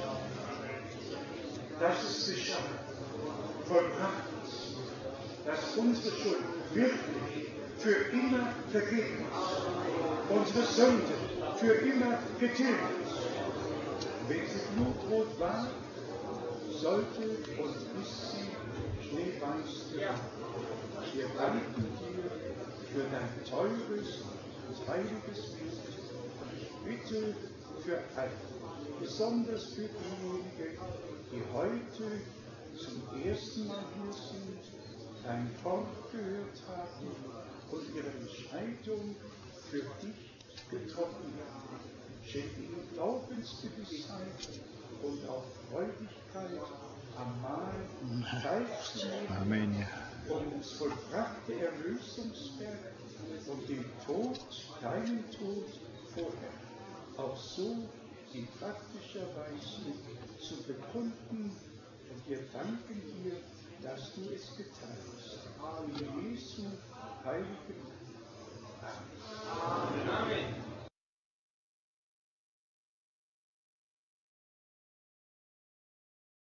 dass es geschah, vollbracht ist, dass unsere Schuld wirklich für immer vergeben ist, unsere Sünde für immer getilgt ist. Wenn sie blutrot war, sollte und ist sie schneeweiß werden. Wir danken dir für dein teures und heiliges Wesen. Bitte für alle, besonders für diejenigen, die heute zum ersten Mal hier sind, dein Wort gehört haben und ihre Entscheidung für dich getroffen haben. Schenke ihnen Glaubensgewissheit und auch Freudigkeit am Mahl teilzunehmen. Amen. und das vollbrachte Erlösungswerk und den Tod, deinen Tod vorher, auch so in praktischer Weise zu bekunden. Und wir danken dir, dass du es getan hast. In Jesu heiligem Namen. Amen.